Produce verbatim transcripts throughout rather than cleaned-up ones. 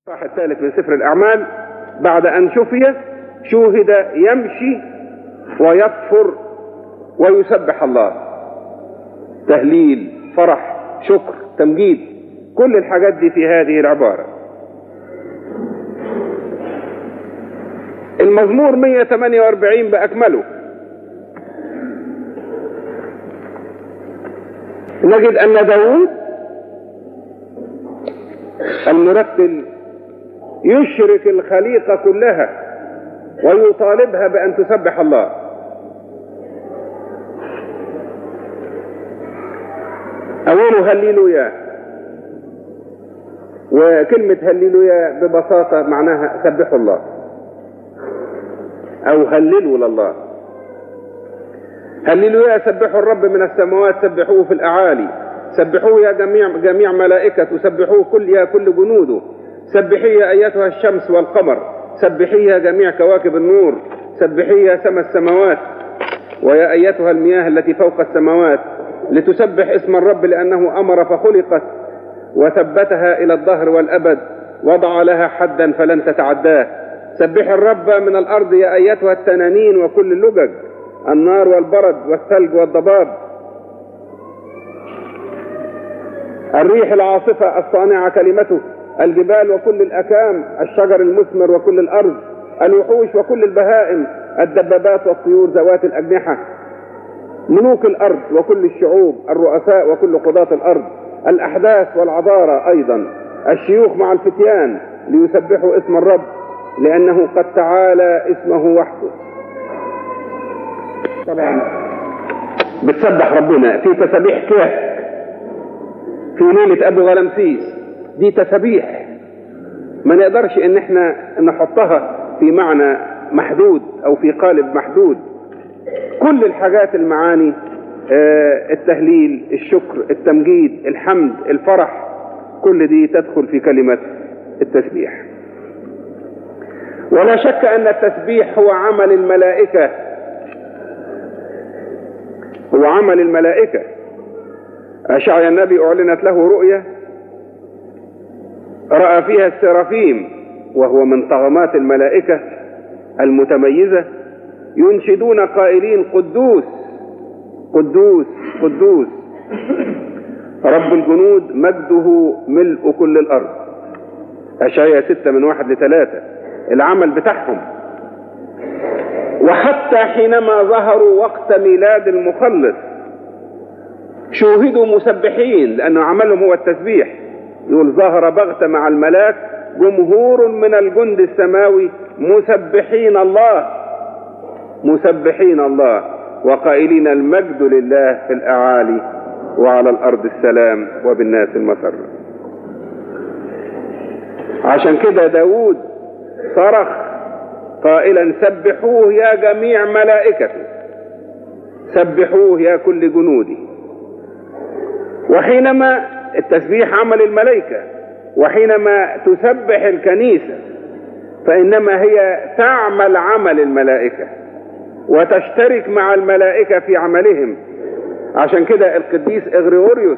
الصح الثالث من سفر الأعمال: بعد أن شفي شوهد يمشي ويطفر ويسبح الله. تهليل، فرح، شكر، تمجيد، كل الحاجات دي في هذه العبارة. المزمور مئة وثمانية وأربعين بأكمله نجد أن داود المرتل يشرك الخليقة كلها ويطالبها بأن تسبح الله. أوله هللويا، وكلمة هللويا ببساطة معناها سبحوا الله أو هللوا لله. هللويا، سبحوا الرب من السماوات، سبحوه في الأعالي، سبحوه يا جميع جميع ملائكته، سبحوه كل يا كل جنوده، سبحي يا أيتها الشمس والقمر، سبحي يا جميع كواكب النور، سبحي يا سما السماوات ويا أيتها المياه التي فوق السماوات، لتسبح اسم الرب لأنه أمر فخلقت وثبتها إلى الدهر والأبد، وضع لها حدا فلن تتعداه. سبح الرب من الأرض يا أيتها التنانين وكل اللجج، النار والبرد والثلج والضباب، الريح العاصفة الصانعة كلمته، الجبال وكل الأكام، الشجر المثمر وكل الأرض، الوحوش وكل البهائم، الدبابات والطيور ذوات الأجنحة، ملوك الأرض وكل الشعوب، الرؤساء وكل قضاة الأرض، الأحداث والعذارى أيضا، الشيوخ مع الفتيان، ليسبحوا اسم الرب لأنه قد تعالى اسمه وحده. طبعا بتسبح ربنا في تسبيح كهك في ليلة أبو غلمسيس، دي تسبيح ما نقدرش ان احنا نحطها في معنى محدود او في قالب محدود. كل الحاجات المعاني، التهليل، الشكر، التمجيد، الحمد، الفرح، كل دي تدخل في كلمة التسبيح. ولا شك ان التسبيح هو عمل الملائكة، هو عمل الملائكة. أشعيا النبي أعلنت له رؤية رأى فيها السرافيم، وهو من طغمات الملائكة المتميزة، ينشدون قائلين: قدوس قدوس قدوس رب الجنود، مجده ملء كل الأرض. أشعيا ستة من واحد لثلاثة، العمل بتاعهم. وحتى حينما ظهروا وقت ميلاد المخلص شوهدوا مسبحين، لأن عملهم هو التسبيح. يقول: ظهر بغتة مع الملاك جمهور من الجند السماوي مسبحين الله مسبحين الله وقائلين: المجد لله في الأعالي وعلى الأرض السلام وبالناس المسر. عشان كده داود صرخ قائلا: سبحوه يا جميع ملائكته، سبحوه يا كل جنودي. وحينما التسبيح عمل الملائكة، وحينما تسبح الكنيسة فإنما هي تعمل عمل الملائكة وتشترك مع الملائكة في عملهم. عشان كده القديس إغريغوريوس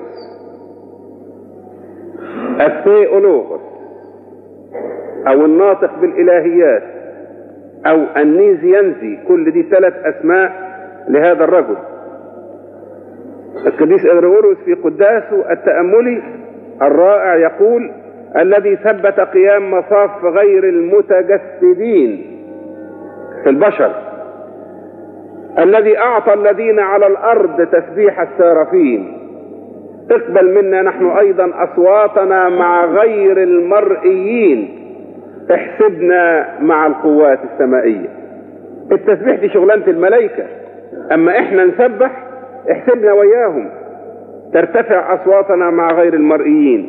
الثيولوغوس أو الناطق بالإلهيات أو النيزيانزي، كل دي ثلاث أسماء لهذا الرجل. القديس إغريغوريوس في قداسه التأملي الرائع يقول: الذي ثبت قيام مصاف غير المتجسدين في البشر، الذي أعطى الذين على الأرض تسبيح السرافين، اقبل منا نحن أيضا أصواتنا مع غير المرئيين، احسبنا مع القوات السمائية. التسبيح دي شغلانة الملائكة، أما إحنا نسبح احسبنا وياهم، ترتفع أصواتنا مع غير المرئيين.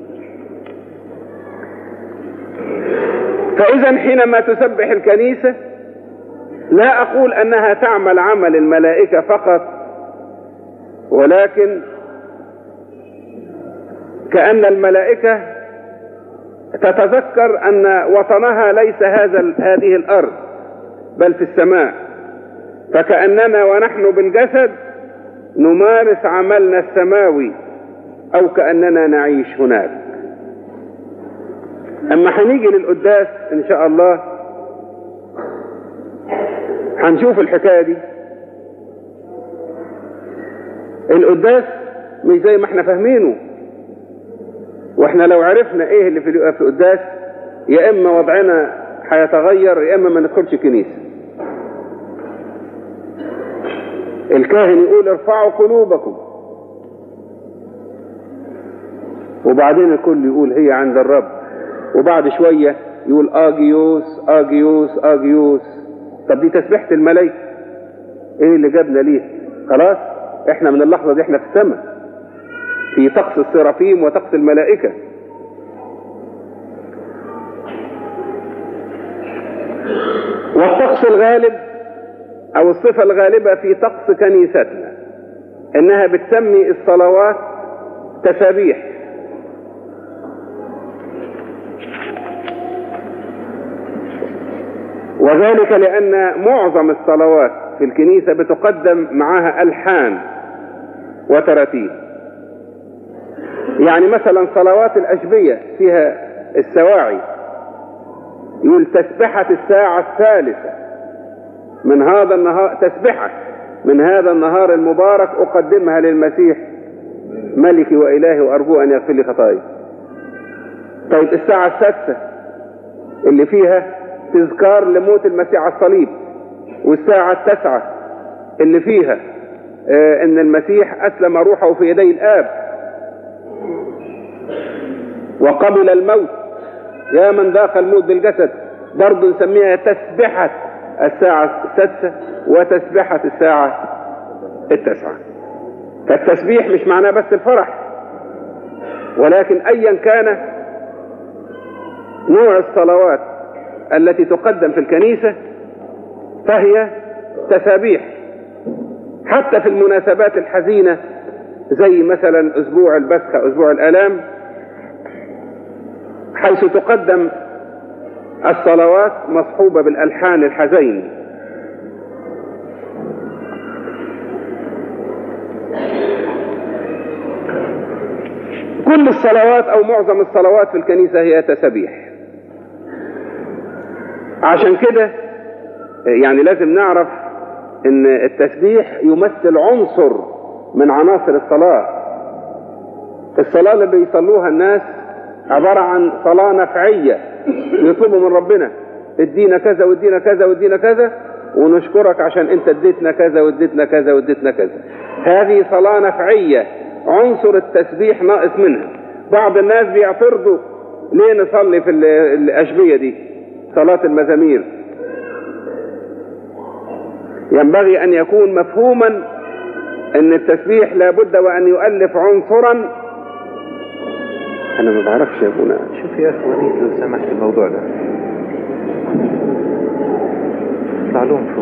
فإذا حينما تسبح الكنيسة لا أقول أنها تعمل عمل الملائكة فقط، ولكن كأن الملائكة تتذكر أن وطنها ليس هذا هذه الأرض بل في السماء، فكأننا ونحن بالجسد نمارس عملنا السماوي أو كأننا نعيش هناك. اما هنيجي للقداس ان شاء الله هنشوف الحكاية دي. القداس مش زي ما احنا فاهمينه، واحنا لو عرفنا ايه اللي في القداس يا اما وضعنا هيتغير يا اما ما ندخلش كنيسة. الكاهن يقول ارفعوا قلوبكم، وبعدين الكل يقول هي عند الرب، وبعد شوية يقول اجيوس اجيوس اجيوس. طب دي تسبيحة الملائكة، ايه اللي جابنا ليه؟ خلاص احنا من اللحظة دي احنا في السماء في طقس السرافيم وطقس الملائكة. والطقس الغالب او الصفة الغالبة في طقس كنيستنا انها بتسمي الصلوات تسابيح. وذلك لأن معظم الصلوات في الكنيسة بتقدم معها ألحان وتراتيب. يعني مثلا صلوات الأشبية فيها السواعي يقول تسبحة الساعة الثالثة من هذا النهار، تسبحة من هذا النهار المبارك أقدمها للمسيح ملكي وإلهي وأرجو أن يغفر لي خطاياي. طيب الساعة السادسة اللي فيها تذكار لموت المسيح على الصليب، والساعة التاسعة اللي فيها آه ان المسيح اسلم روحه في يدي الاب وقبل الموت، يا من ذاق الموت بالجسد، برضه نسميها تسبحة الساعة السادسة وتسبحة الساعة التاسعة. فالتسبيح مش معناه بس الفرح، ولكن ايا كان نوع الصلوات التي تقدم في الكنيسة فهي تسابيح. حتى في المناسبات الحزينة زي مثلا أسبوع البسخة أسبوع الآلام، حيث تقدم الصلوات مصحوبة بالألحان الحزين. كل الصلوات أو معظم الصلوات في الكنيسة هي تسابيح. عشان كده يعني لازم نعرف ان التسبيح يمثل عنصر من عناصر الصلاة. الصلاة اللي بيصلوها الناس عبارة عن صلاة نفعية، يطلبوا من ربنا ادينا كذا وادينا كذا وادينا كذا ونشكرك عشان انت اديتنا كذا واديتنا كذا واديتنا كذا. هذه صلاة نفعية، عنصر التسبيح ناقص منها. بعض الناس بيعترضوا ليه نصلي في الأشبية دي صلاة المزامير. ينبغي أن يكون مفهوما أن التسبيح لابد وأن يؤلف عنصرا. أنا ما بعرفش يا ابونا. شوف يا أخي وليد لو سمحت الموضوع ده اطلع لهم فوق.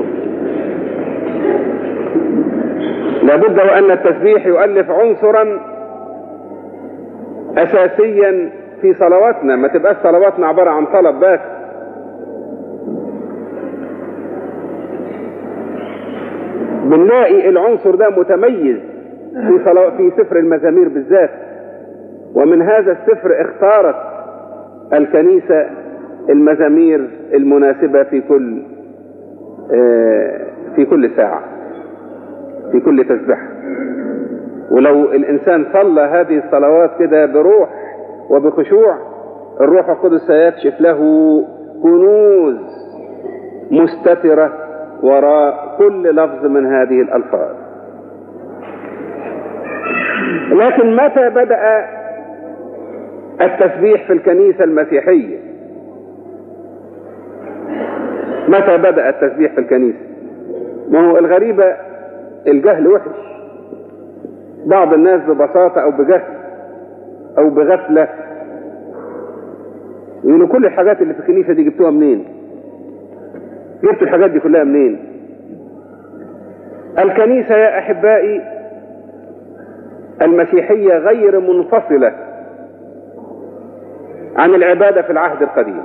لابد وأن التسبيح يؤلف عنصرا أساسيا في صلواتنا، ما تبقاش صلواتنا عبارة عن طلب بس. بنلاقي العنصر ده متميز في صلو... في سفر المزامير بالذات، ومن هذا السفر اختارت الكنيسة المزامير المناسبة في كل آه في كل ساعة في كل تسبيحة. ولو الإنسان صلى هذه الصلوات كده بروح وبخشوع، الروح القدس سيكشف له كنوز مستترة وراء كل لفظ من هذه الألفاظ. لكن متى بدأ التسبيح في الكنيسة المسيحية؟ متى بدأ التسبيح في الكنيسة؟ ما هو الغريبة الجهل وحش. بعض الناس ببساطة أو بجهل أو بغفلة يقولوا كل الحاجات اللي في الكنيسة دي جبتوها منين؟ جبت الحاجات دي كلها منين؟ الكنيسة يا أحبائي المسيحية غير منفصلة عن العبادة في العهد القديم.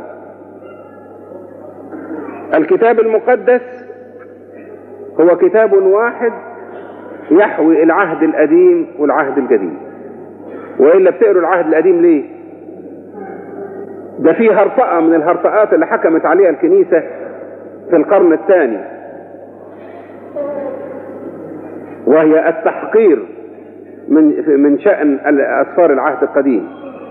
الكتاب المقدس هو كتاب واحد يحوي العهد القديم والعهد الجديد. وإلا بتقروا العهد القديم ليه؟ ده في هرطقة من الهرطقات اللي حكمت عليها الكنيسة في القرن الثاني، وهي التحقير من من شأن أسفار العهد القديم.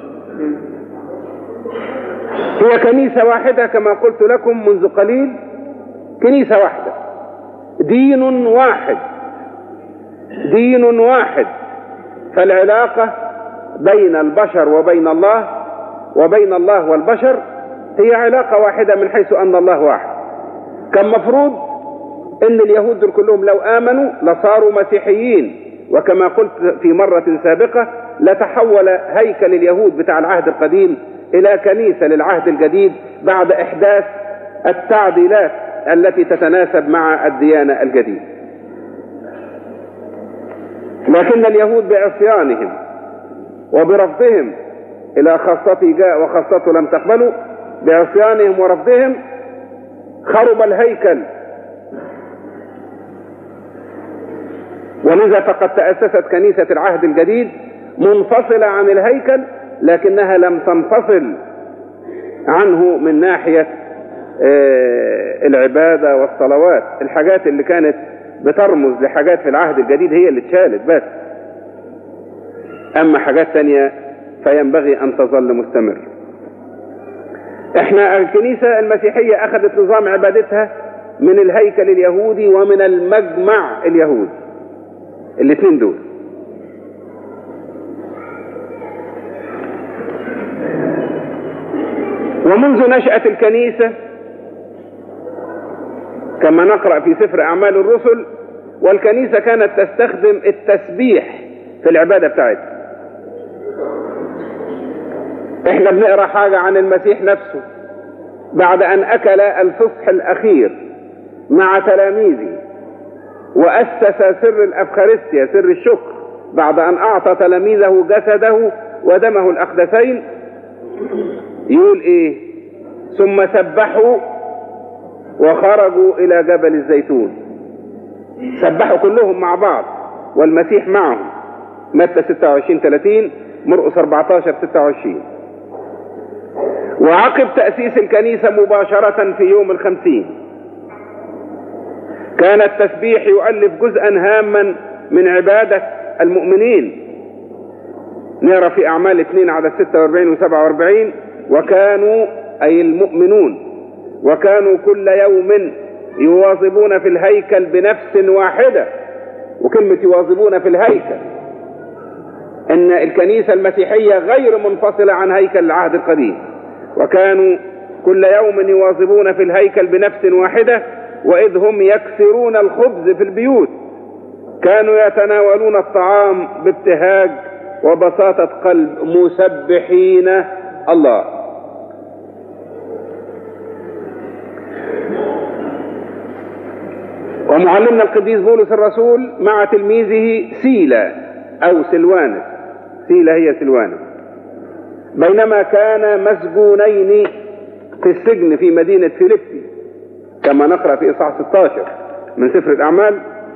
هي كنيسة واحدة كما قلت لكم منذ قليل، كنيسة واحدة، دين واحد، دين واحد. فالعلاقة بين البشر وبين الله وبين الله والبشر هي علاقة واحدة من حيث أن الله واحد. كان مفروض أن اليهود دول كلهم لو آمنوا لصاروا مسيحيين، وكما قلت في مرة سابقة لتحول هيكل اليهود بتاع العهد القديم إلى كنيسة للعهد الجديد بعد إحداث التعديلات التي تتناسب مع الديانة الجديدة. لكن اليهود بعصيانهم وبرفضهم إلى خاصتي جاء وخاصته لم تقبلوا، بعصيانهم ورفضهم خرب الهيكل، ولذا فقد تأسست كنيسة العهد الجديد منفصلة عن الهيكل، لكنها لم تنفصل عنه من ناحية العبادة والصلوات. الحاجات اللي كانت بترمز لحاجات في العهد الجديد هي اللي اتشالت بس، أما حاجات تانية فينبغي أن تظل مستمر. احنا الكنيسة المسيحية أخذت نظام عبادتها من الهيكل اليهودي ومن المجمع اليهودي، الاثنين دول. ومنذ نشأة الكنيسة كما نقرأ في سفر أعمال الرسل، والكنيسة كانت تستخدم التسبيح في العبادة بتاعتها. احنا بنقرأ حاجة عن المسيح نفسه بعد أن أكل الفصح الأخير مع تلاميذه وأسس سر الأفخارستيا، سر الشكر، بعد أن أعطى تلاميذه جسده ودمه الأقدسين. يقول إيه؟ ثم سبحوا وخرجوا إلى جبل الزيتون. سبحوا كلهم مع بعض والمسيح معهم، متى ستة وعشرين ثلاثين، مرقس أربعة عشر ستة وعشرين. وعقب تأسيس الكنيسة مباشرة في يوم الخمسين كان التسبيح يؤلف جزءا هاما من عبادة المؤمنين. نرى في أعمال اثنين عدد ستة وأربعين وسبعة وأربعين: وكانوا أي المؤمنون وكانوا كل يوم يواظبون في الهيكل بنفس واحدة. وكلمة يواظبون في الهيكل ان الكنيسة المسيحية غير منفصلة عن هيكل العهد القديم. وكانوا كل يوم يواظبون في الهيكل بنفس واحدة، وإذ هم يكسرون الخبز في البيوت كانوا يتناولون الطعام بابتهاج وبساطة قلب مسبحين الله. ومعلمنا القديس بولس الرسول مع تلميذه سيلا أو سلوانس، سيلا هي سلوانس، بينما كان مسجونين في السجن في مدينة فيليبي كما نقرأ في إصحاح ستة عشر من سفر الأعمال،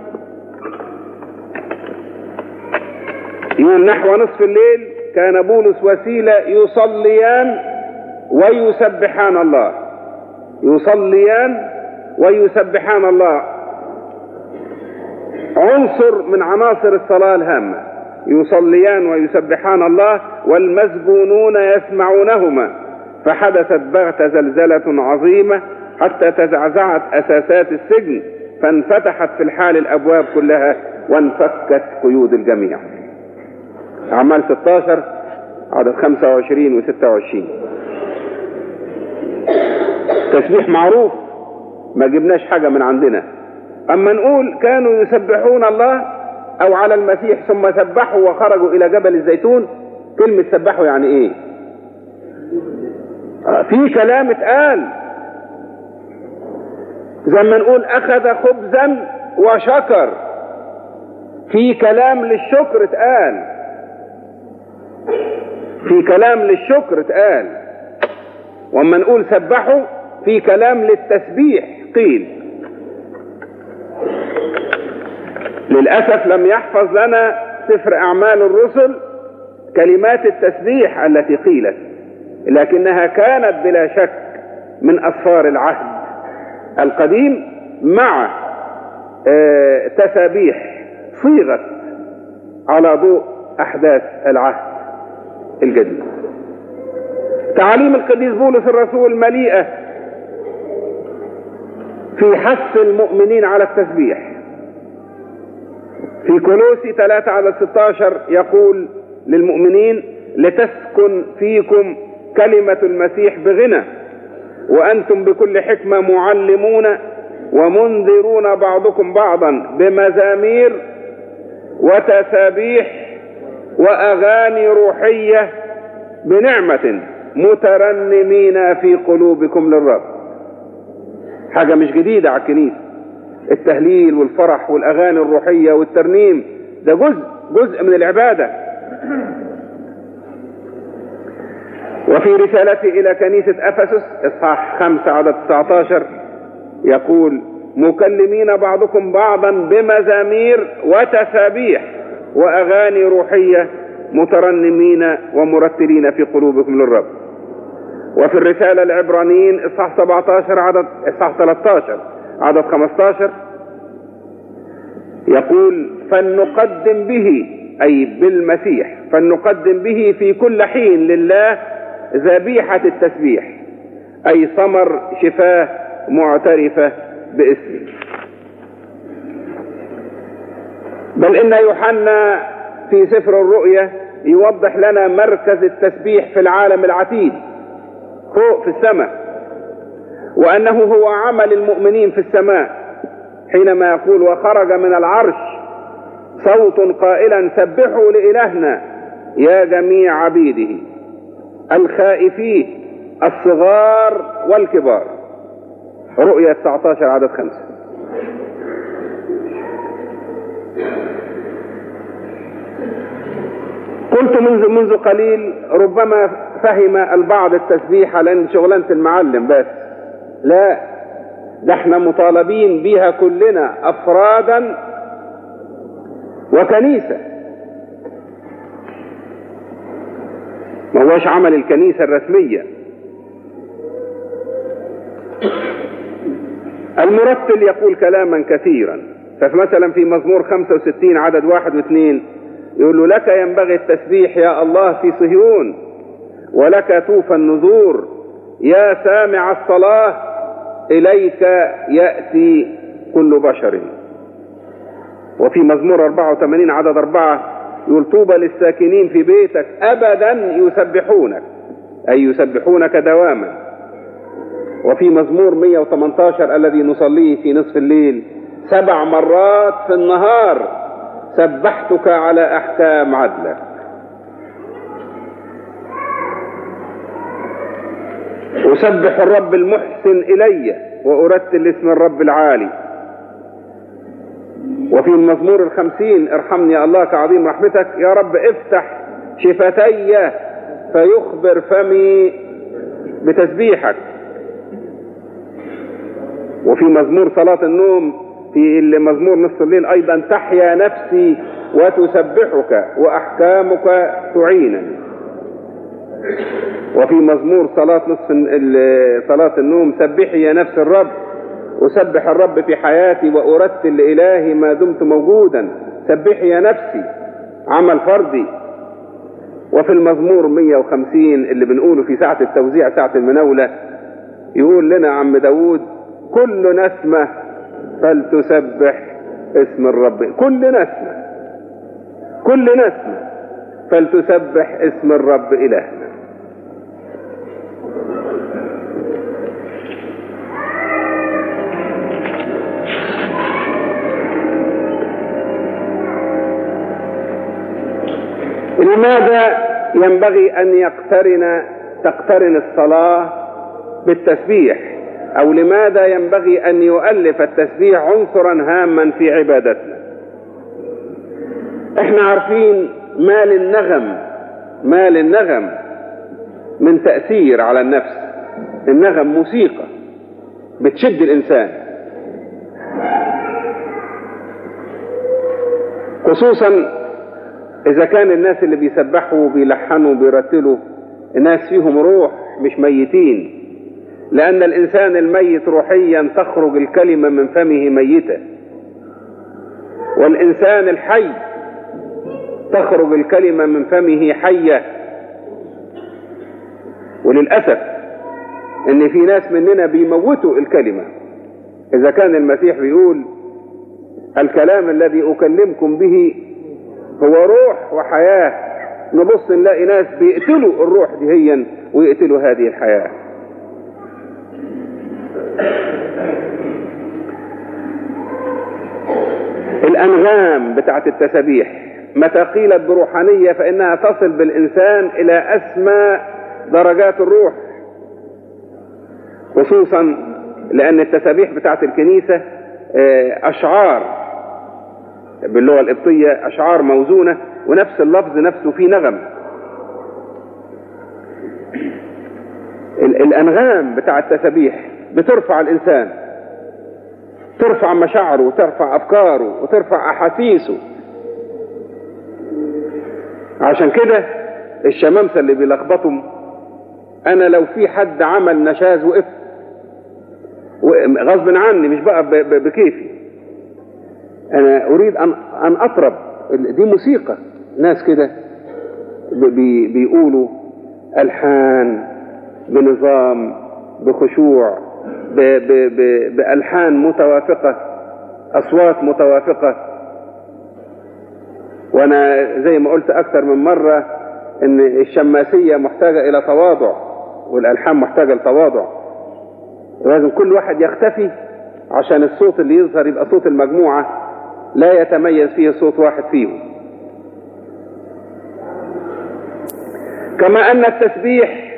يقول: نحو نصف الليل كان بولس وسيلا يصليان ويسبحان الله. يصليان ويسبحان الله عنصر من عناصر الصلاة الهامة. يصليان ويسبحان الله والمسجونون يسمعونهما، فحدثت بغتة زلزلة عظيمة حتى تزعزعت أساسات السجن، فانفتحت في الحال الأبواب كلها وانفكت قيود الجميع. أعمال ستة عشر عدد خمسة وعشرين وستة وعشرين. تسبيح معروف، ما جبناش حاجة من عندنا. أما نقول كانوا يسبحون الله أو على المسيح ثم سبحوا وخرجوا إلى جبل الزيتون، كلمة سبحوا يعني إيه؟ في كلام اتقال، زي ما نقول أخذ خبزا وشكر، في كلام للشكر اتقال، في كلام للشكر اتقال. وما نقول سبحوا في كلام للتسبيح قيل. للأسف لم يحفظ لنا سفر أعمال الرسل كلمات التسبيح التي قيلت، لكنها كانت بلا شك من أسفار العهد القديم مع آه تسابيح صيغت على ضوء أحداث العهد الجديد. تعاليم القديس بولس الرسول مليئة في حث المؤمنين على التسبيح. في كولوسي ثلاثة على ستة عشر يقول للمؤمنين: لتسكن فيكم كلمة المسيح بغنى وأنتم بكل حكمة معلمون ومنذرون بعضكم بعضا بمزامير وتسابيح وأغاني روحية بنعمة مترنمين في قلوبكم للرب. حاجة مش جديدة على الكنيسة، التهليل والفرح والأغاني الروحية والترنيم ده جزء جزء من العبادة. وفي رسالته إلى كنيسة أفسس إصحاح خمسة عدد تسعة عشر يقول: مكلمين بعضكم بعضا بمزامير وتسابيح وأغاني روحية مترنمين ومرتلين في قلوبكم للرب. وفي الرسالة العبرانيين إصحاح سبعة عشر عدد إصحاح ثلاثة عشر عدد خمسة عشر يقول: فلنقدم به، أي بالمسيح، فلنقدم به في كل حين لله ذبيحة التسبيح، أي ثمر شفاه معترفة باسمه. بل إن يوحنا في سفر الرؤيا يوضح لنا مركز التسبيح في العالم العتيد فوق في السماء، وأنه هو عمل المؤمنين في السماء حينما يقول: وخرج من العرش صوت قائلا: سبحوا لإلهنا يا جميع عبيده الخائفين الصغار والكبار. رؤيا تسعة عشر عدد خمسة. قلت منذ منذ قليل ربما فهم البعض التسبيح لأن شغلانة المعلم بس. لا، ده احنا مطالبين بها كلنا أفرادا وكنيسة. ما هوش عمل الكنيسة الرسمية. المرتل يقول كلاما كثيرا، فمثلا في مزمور خمسة وستين عدد واحد واثنين يقول له: لك ينبغي التسبيح يا الله في صهيون، ولك توفى النذور يا سامع الصلاة، إليك يأتي كل بشر. وفي مزمور أربعة وثمانين عدد أربعة يقول: طوبى للساكنين في بيتك أبدا يسبحونك، أي يسبحونك دواما. وفي مزمور مئة وثمانية عشر الذي نصليه في نصف الليل: سبع مرات في النهار سبحتك على أحكام عدلك. أسبح الرب المحسن إلي وأرتل اسم الرب العالي. وفي المزمور الخمسين: ارحمني يا الله كعظيم رحمتك، يا رب افتح شفتي فيخبر فمي بتسبيحك. وفي مزمور صلاة النوم في مزمور نصف الليل أيضا: تحيا نفسي وتسبحك وأحكامك تعينني. وفي مزمور صلاة نصف صلاة النوم: سبحي يا نفس الرب، أسبح الرب في حياتي وأرتل لإلهي ما دمت موجودا. سبحي يا نفسي، عمل فردي. وفي المزمور مئة وخمسين اللي بنقوله في ساعة التوزيع ساعة المناولة يقول لنا عم داود: كل نسمة فلتسبح اسم الرب. كل نسمة كل نسمة فلتسبح اسم الرب إلهنا. لماذا ينبغي أن يقترن تقترن الصلاة بالتسبيح؟ أو لماذا ينبغي أن يؤلف التسبيح عنصرا هاما في عبادتنا؟ احنا عارفين ما للنغم ما للنغم من تأثير على النفس. النغم موسيقى بتشد الإنسان، خصوصا إذا كان الناس اللي بيسبحوا وبيلحنوا وبيرتلوا ناس فيهم روح مش ميتين، لأن الإنسان الميت روحيا تخرج الكلمة من فمه ميتة، والإنسان الحي تخرج الكلمة من فمه حية. وللأسف إن في ناس مننا بيموتوا الكلمة. إذا كان المسيح بيقول الكلام الذي أكلمكم به هو روح وحياة، نبص نلاقي ناس بيقتلوا الروح دهيا ويقتلوا هذه الحياة. الأنغام بتاعت التسبيح متى قيلت بروحانية فإنها تصل بالإنسان إلى أسمى درجات الروح، خصوصا لأن التسبيح بتاعت الكنيسة أشعار باللغة القبطية، أشعار موزونة، ونفس اللفظ نفسه فيه نغم. الأنغام بتاع التسبيح بترفع الإنسان، ترفع مشاعره وترفع أفكاره وترفع أحاسيسه. عشان كده الشمامسة اللي بيلخبطهم، أنا لو في حد عمل نشاز وقف غصب عني، مش بقى بكيفي، أنا أريد أن أن أطرب. دي موسيقى، ناس كده بي بيقولوا ألحان بنظام بخشوع ب ب ب بألحان متوافقة، أصوات متوافقة. وأنا زي ما قلت أكثر من مرة إن الشماسية محتاجة إلى تواضع، والألحان محتاجة لتواضع. لازم كل واحد يختفي عشان الصوت اللي يظهر يبقى صوت المجموعة، لا يتميز فيه صوت واحد فيهم. كما أن التسبيح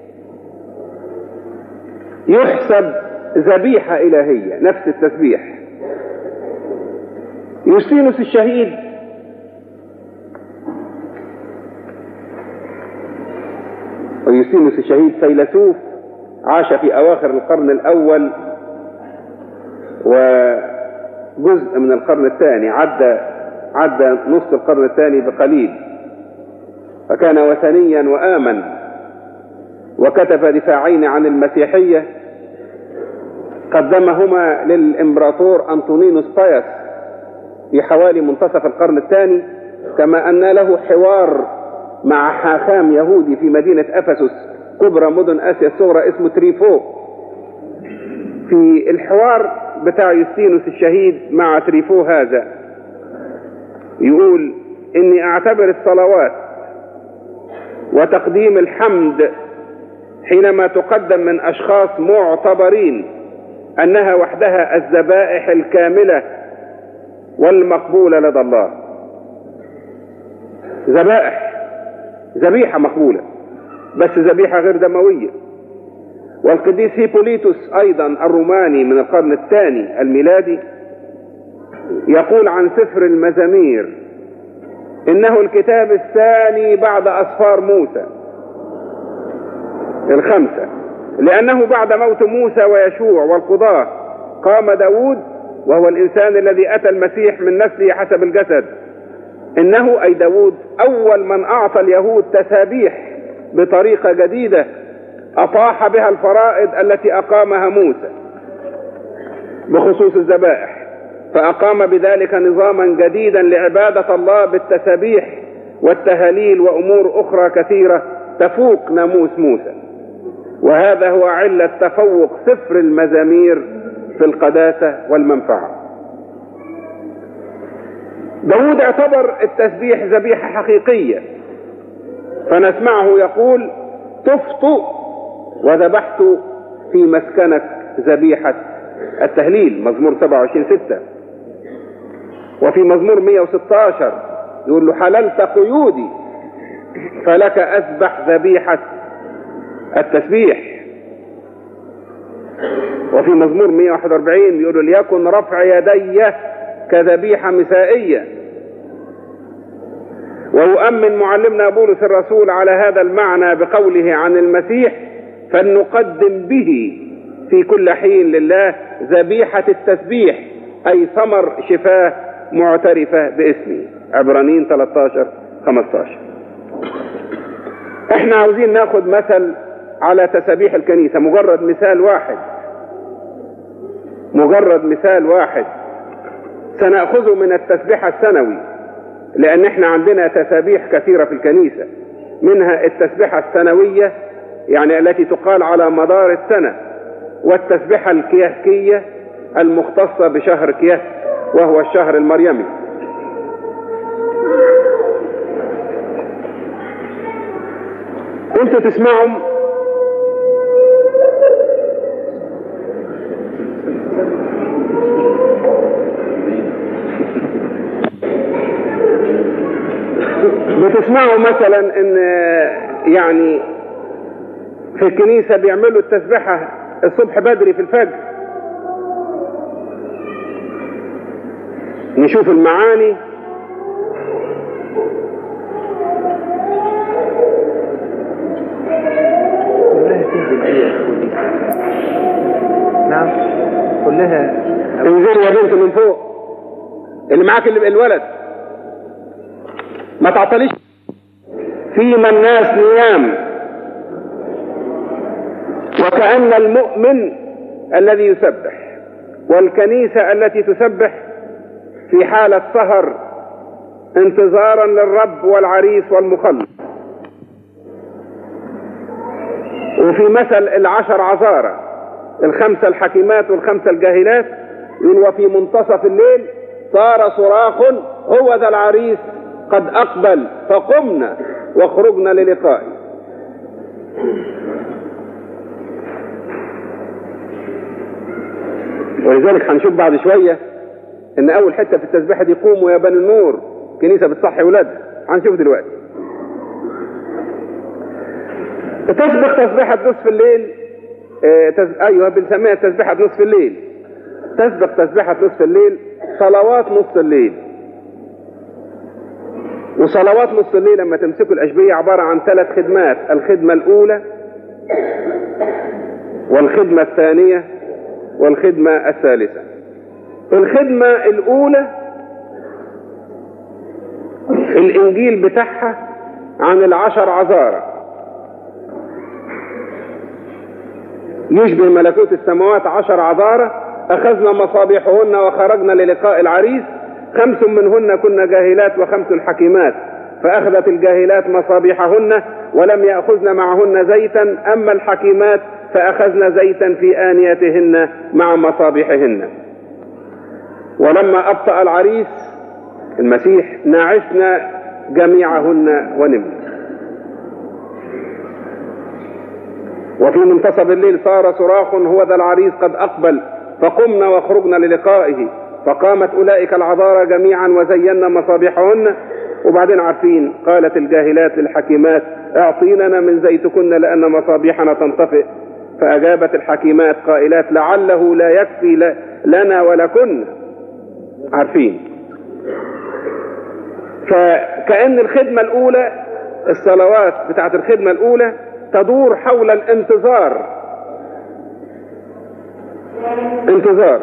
يحسب ذبيحة إلهية، نفس التسبيح. يوستينوس الشهيد ويوستينوس الشهيد فيلسوف عاش في أواخر القرن الأول وجزء من القرن الثاني، عدى عدى نصف القرن الثاني بقليل، فكان وثنيا وآمن، وكتب دفاعين عن المسيحية قدمهما للإمبراطور أنطونينوس بايس في حوالي منتصف القرن الثاني، كما أن له حوار مع حاخام يهودي في مدينة أفسس كبرى مدن آسيا الصغرى اسمه تريفو. في الحوار بتاع يوستينوس الشهيد مع تريفو هذا يقول: إني أعتبر الصلوات وتقديم الحمد حينما تقدم من أشخاص معتبرين أنها وحدها الذبائح الكاملة والمقبولة لدى الله. ذبائح، ذبيحة مقبولة، بس ذبيحة غير دموية. والقديس هيبوليتوس أيضا الروماني من القرن الثاني الميلادي يقول عن سفر المزامير إنه الكتاب الثاني بعد أسفار موسى الخمسة، لأنه بعد موت موسى ويشوع والقضاة قام داود، وهو الإنسان الذي أتى المسيح من نسله حسب الجسد. إنه أي داود أول من أعطى اليهود تسابيح بطريقة جديدة أطاح بها الفرائض التي أقامها موسى بخصوص الذبائح، فأقام بذلك نظاما جديدا لعبادة الله بالتسابيح والتهاليل وأمور أخرى كثيرة تفوق ناموس موسى. وهذا هو علة تفوق سفر المزامير في القداسة والمنفعة. داود اعتبر التسبيح ذبيحة حقيقية، فنسمعه يقول: طفت وذبحت في مسكنك ذبيحة التهليل، مزمور سبعة وعشرين ستة. وفي مزمور مئة وستة عشر يقول له: حللت قيودي فلك أذبح ذبيحة التسبيح. وفي مزمور مئة وواحد وأربعين يقول له: ليكن رفع يدي كذبيحة مسائية. ويؤمن معلمنا بولس الرسول على هذا المعنى بقوله عن المسيح: فلنقدم به في كل حين لله ذبيحة التسبيح، أي ثمر شفاه معترفة باسمه. عبرانيين ثلاثة عشر خمسة عشر. احنا عاوزين ناخد مثل على تسابيح الكنيسة، مجرد مثال واحد مجرد مثال واحد سنأخذه من التسبيح السنوي، لأن احنا عندنا تسابيح كثيرة في الكنيسة، منها التسبيحة السنوية يعني التي تقال على مدار السنة، والتسبيحة الكيهكية المختصة بشهر كيهك وهو الشهر المريمي. انتوا تسمعوا بتسمعوا مثلا ان يعني في الكنيسة بيعملوا التسبيحة الصبح بدري في الفجر، نشوف المعاني كلها تنزل فيها. نعم كلها تنزل يا بنت من فوق، اللي معاك اللي الولد ما تعطليش. فيما الناس نيام، وكأن المؤمن الذي يسبح والكنيسة التي تسبح في حالة سهر انتظارا للرب والعريس والمخلص. وفي مثل العشر عذارى، الخمسة الحكيمات والخمسة الجاهلات، يقول وفي منتصف الليل صار صراخ هو ذا العريس قد أقبل فقمنا وخرجنا للقائه. ولذلك هنشوف بعد شوية ان اول حتة في التسبيحة دي قوموا يا بني النور، كنيسة بتصحي ولادها، هنشوف دلوقتي. تسبح تسبيحة نصف الليل، اه تز... ايوه بنسميها تسبيحة نصف الليل. تسبح تسبيحة نصف الليل صلوات نصف الليل. وصلوات نصف الليل لما تمسكوا الاشبية عبارة عن ثلاث خدمات، الخدمة الاولى والخدمة الثانية والخدمة الثالثة. الخدمة الاولى الانجيل بتاعها عن العشر عذارى، يشبه ملكوت السماوات عشر عذارى، اخذنا مصابيحهن وخرجنا للقاء العريس، خمس منهن كنا جاهلات وخمس حكيمات، فاخذت الجاهلات مصابيحهن ولم ياخذن معهن زيتا، اما الحكيمات فاخذن زيتا في انيتهن مع مصابيحهن. ولما ابطأ العريس المسيح نعسنا جميعهن ونمنا. وفي منتصف الليل صار صراخ هو ذا العريس قد أقبل فقمنا وخرجنا للقائه، فقامت أولئك العذارى جميعا وزينا مصابيحهن. وبعدين عارفين قالت الجاهلات للحكيمات اعطيننا من زيتكن لأن مصابيحنا تنطفئ، فأجابت الحكيمات قائلات لعله لا يكفي لنا ولكن. عارفين. فكأن الخدمة الأولى، الصلوات بتاعت الخدمة الأولى تدور حول الانتظار. انتظار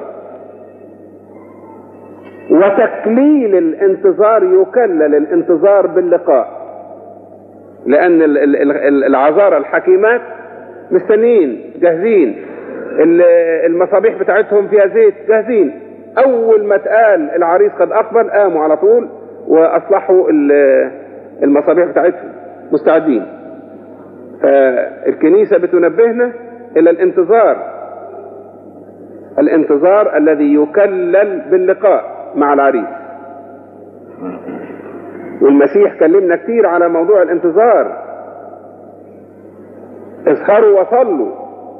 وتكليل الانتظار، يكلل الانتظار باللقاء، لأن العذارى الحكيمات مستنين جاهزين، المصابيح بتاعتهم فيها زيت جاهزين، أول ما اتقال العريس قد أقبل قاموا على طول وأصلحوا المصابيح بتاعتهم مستعدين. فالكنيسة بتنبهنا إلى الانتظار، الانتظار الذي يكلل باللقاء مع العريس. والمسيح كلمنا كتير على موضوع الانتظار، اسهروا وصلوا،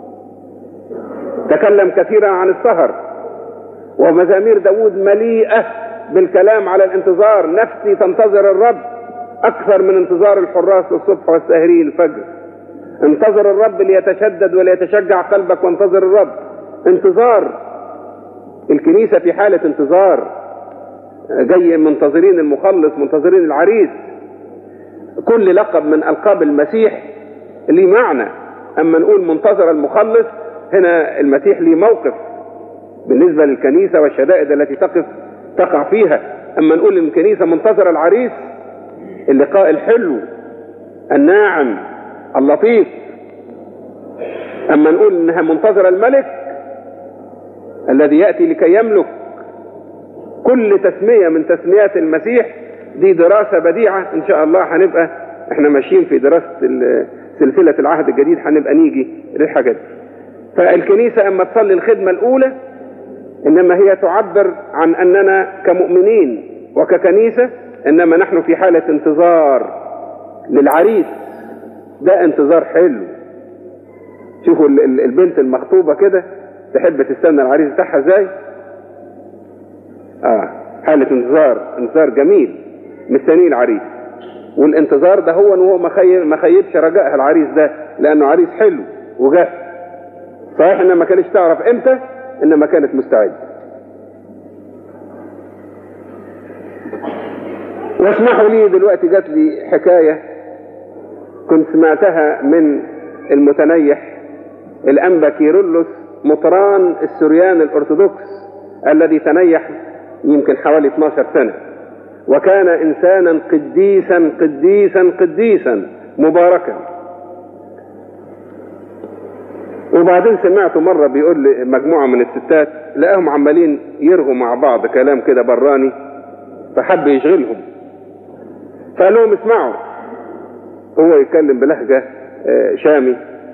تكلم كثيرا عن السهر، ومزامير داود مليئة بالكلام على الانتظار. نفسي تنتظر الرب أكثر من انتظار الحراس للصبح والساهرين الفجر. انتظر الرب ليتشدد وليتشجع قلبك، وانتظر الرب. انتظار، الكنيسة في حالة انتظار، جاي منتظرين المخلص، منتظرين العريس. كل لقب من ألقاب المسيح ليه معنى. أما نقول منتظر المخلص، هنا المسيح ليه موقف بالنسبة للكنيسة والشدائد التي تقف تقع فيها. أما نقول الكنيسة منتظر العريس، اللقاء الحلو الناعم اللطيف. أما نقول إنها منتظرة الملك الذي يأتي لكي يملك، كل تسمية من تسميات المسيح دي دراسة بديعة إن شاء الله. هنبقى احنا ماشيين في دراسة سلسلة العهد الجديد، هنبقى نيجي للحاجات دي. فالكنيسة أما تصلي الخدمة الأولى إنما هي تعبر عن أننا كمؤمنين وككنيسة إنما نحن في حالة انتظار للعريس. ده انتظار حلو. شوفوا البنت المخطوبة كده تحب تستنى العريس بتاعها ازاي. اه حالة انتظار، انتظار جميل، مستنيه العريس. والانتظار ده هو وهو ما خيبش رجائها العريس ده، لانه عريس حلو وجاه. صحيح انها ما كانتش تعرف امتى، انما كانت مستعدة. واسمحوا لي دلوقتي جات لي حكاية كنت سمعتها من المتنيح الأنبا كيرلس مطران السريان الأرثوذكس الذي تنيح يمكن حوالي اثناشر سنة، وكان إنسانا قديسا قديسا قديسا مباركا. وبعدين سمعته مرة بيقول لي مجموعة من الستات لقاهم عمالين يرغوا مع بعض كلام كده براني، فحب يشغلهم فقال لهم اسمعوا. هو يتكلم بلهجة شامي.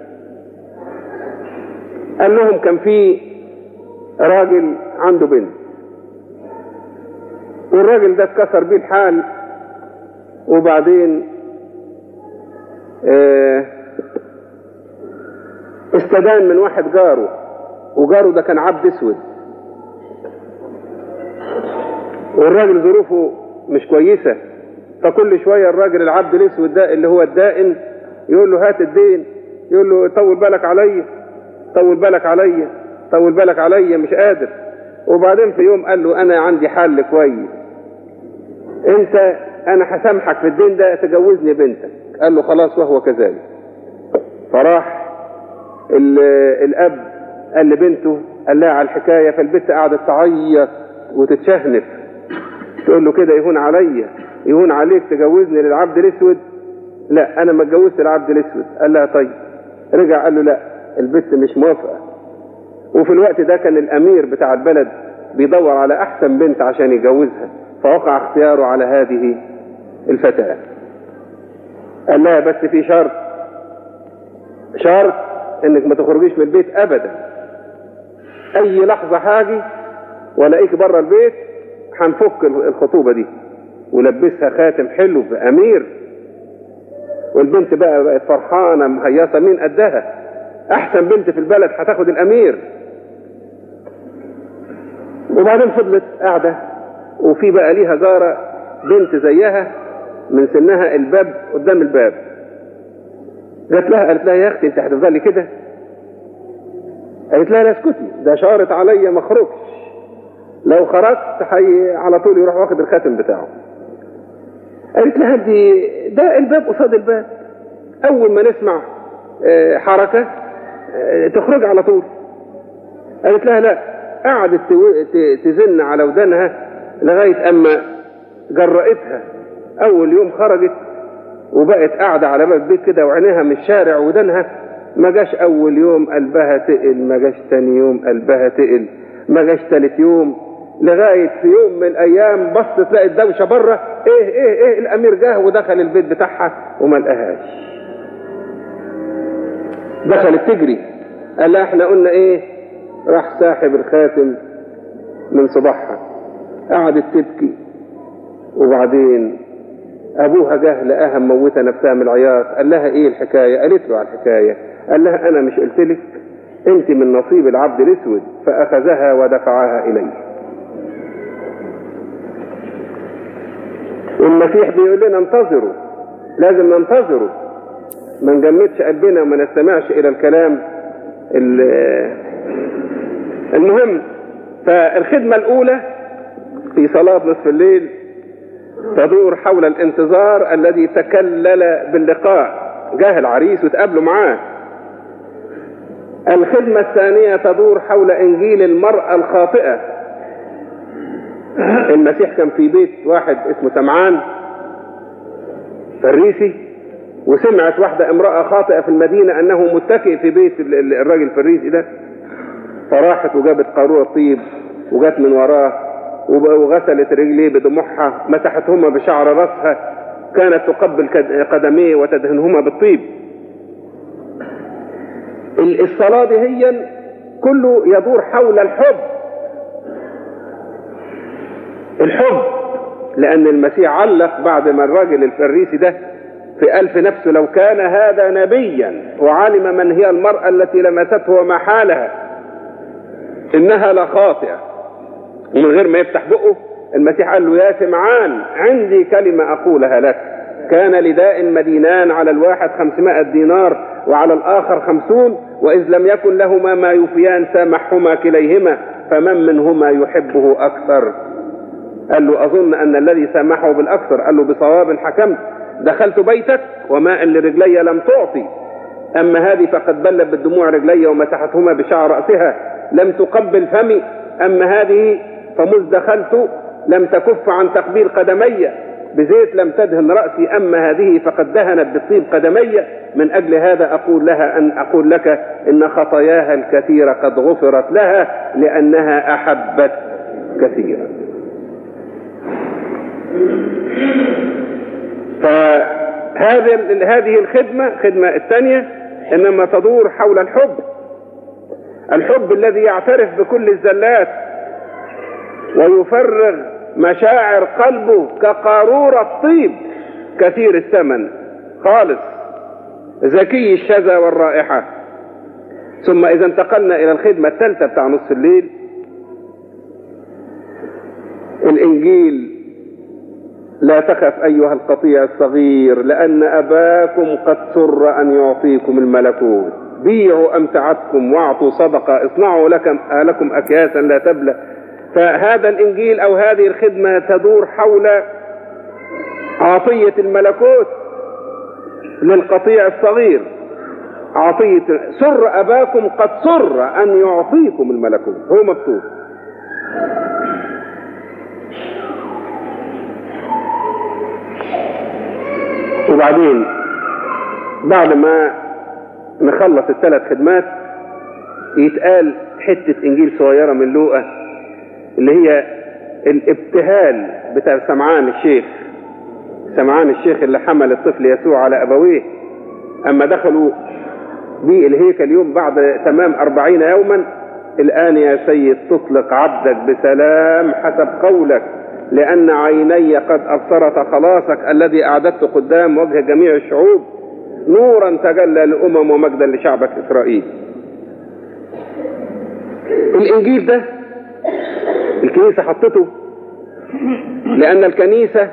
قال لهم كان في راجل عنده بنت، والراجل ده اتكسر بيه الحال، وبعدين اه استدان من واحد جاره، وجاره ده كان عبد اسود، والراجل ظروفه مش كويسة. فكل شوية الراجل العبد الاسود ده اللي هو الدائن يقول له هات الدين، يقول له طول بالك عليا طول بالك عليا طول بالك عليا مش قادر. وبعدين في يوم قال له انا عندي حل كويس، انت انا هسامحك في الدين ده، تجوزني بنتك. قال له خلاص وهو كذلك. فراح الاب قال لبنته قال لها على الحكاية، فالبنت قعدت تعيط وتتشهنف تقول له كده يهون عليا يهون عليك تجوزني للعبد الاسود. لا انا ما اتجوزت العبد الاسود. قال لها طيب. رجع قال له لا البنت مش موافقة. وفي الوقت ده كان الامير بتاع البلد بيدور على احسن بنت عشان يجوزها، فوقع اختياره على هذه الفتاة. قال لها بس في شرط، شرط انك ما تخرجيش من البيت ابدا. اي لحظة حاجي ولاقيك بره البيت هنفك الخطوبة دي. ولبسها خاتم حلو بأمير، والبنت بقى بقت فرحانة مهيصة، مين قدها احسن بنت في البلد هتاخد الامير. وبعدين فضلت قاعدة، وفي بقى ليها جارة بنت زيها من سنها الباب قدام الباب. قالت لها قالت لها يا اختي انت هتفضلي كده؟ قالت لها لا اسكتي، ده شارت عليا ما اخرجش، لو خرجت حي على طول يروح واخد الخاتم بتاعه. قالت لها دي ده الباب قصاد الباب، اول ما نسمع اه حركة اه تخرج على طول. قالت لها لا. قعدت تزن على ودانها لغاية اما جرأتها. اول يوم خرجت وبقت قاعدة على باب البيت كده وعينيها من الشارع ودانها. ما جاش اول يوم قلبها تقل، ما جاش تاني يوم قلبها تقل، ما جاش تالت يوم، لغاية في يوم من الايام بصت لقت دوشة بره. ايه ايه ايه الامير جاه ودخل البيت بتاعها وما لقاهاش. دخلت تجري. قال لها احنا قلنا ايه؟ راح ساحب الخاتم من صباحها. قعدت تبكي. وبعدين ابوها جه لقاها موتة نفسها من العياط. قال لها ايه الحكاية؟ قالت له على الحكاية. قال لها انا مش قلت لك انت من نصيب العبد الاسود؟ فاخذها ودفعها اليه. والمسيح بيقول لنا انتظروا، لازم ننتظروا، ما نجمدش قلبنا وما نستمعش الى الكلام المهم. فالخدمة الاولى في صلاة نصف الليل تدور حول الانتظار الذي تكلل باللقاء. جاه العريس وتقابلوا معاه. الخدمة الثانية تدور حول انجيل المرأة الخاطئة. المسيح كان في بيت واحد اسمه سمعان فريسي، وسمعت واحدة امرأة خاطئة في المدينة أنه متكئ في بيت الراجل الفريسي ده، فراحت وجابت قارورة طيب وجات من وراه وغسلت رجليه بدموعها، مسحتهما بشعر رأسها، كانت تقبل قدميه وتدهنهما بالطيب. الصلاة دي هي كله يدور حول الحب. الحب، لأن المسيح علق بعد ما الراجل الفريسي ده في ألف نفسه لو كان هذا نبيا وعلم من هي المرأة التي لمسته وما حالها إنها لخاطئة، ومن غير ما يفتح بقه المسيح قال له يا سمعان عندي كلمة أقولها لك، كان لداء مدينان، على الواحد خمسمائة دينار وعلى الآخر خمسون، وإذ لم يكن لهما ما يوفيان سامحهما كليهما، فمن منهما يحبه أكثر؟ قال له أظن أن الذي سامحه بالأكثر. قال له بصواب حكمت، دخلت بيتك وماء لرجلي لم تعطي، أما هذه فقد بلت بالدموع رجلي ومسحتهما بشعر رأسها، لم تقبل فمي، أما هذه فمذ دخلت لم تكف عن تقبيل قدمي، بزيت لم تدهن رأسي، أما هذه فقد دهنت بالطيب قدمي، من أجل هذا أقول لها أن أقول لك إن خطاياها الكثيرة قد غفرت لها لأنها أحبت كثيرا. فهذه هذه الخدمة، خدمة الثانية إنما تدور حول الحب، الحب الذي يعترف بكل الزلات ويفرغ مشاعر قلبه كقارورة طيب كثير الثمن خالص ذكي الشذا والرائحة. ثم إذا انتقلنا إلى الخدمة الثالثة بتاع نصف الليل، الإنجيل: لا تخف أيها القطيع الصغير لأن أباكم قد سر أن يعطيكم الملكوت، بيعوا أمتعتكم واعطوا صدقة، اصنعوا لكم لكم أكياسا لا تبلى. فهذا الإنجيل أو هذه الخدمة تدور حول عطية الملكوت للقطيع الصغير، عطية سر أباكم قد سر أن يعطيكم الملكوت، هو مبسوط. وبعدين بعد ما نخلص الثلاث خدمات يتقال حتة إنجيل صغيرة من لوقا اللي هي الابتهال بتاع سمعان الشيخ، سمعان الشيخ اللي حمل الطفل يسوع على أبويه أما دخلوا به الهيكل يوم بعد تمام أربعين يوما: الآن يا سيد تطلق عبدك بسلام حسب قولك، لأن عيني قد أبصرت خلاصك الذي أعددت قدام وجه جميع الشعوب، نورا تجلى للأمم ومجدا لشعبك إسرائيل. الإنجيل ده الكنيسة حطته لأن الكنيسة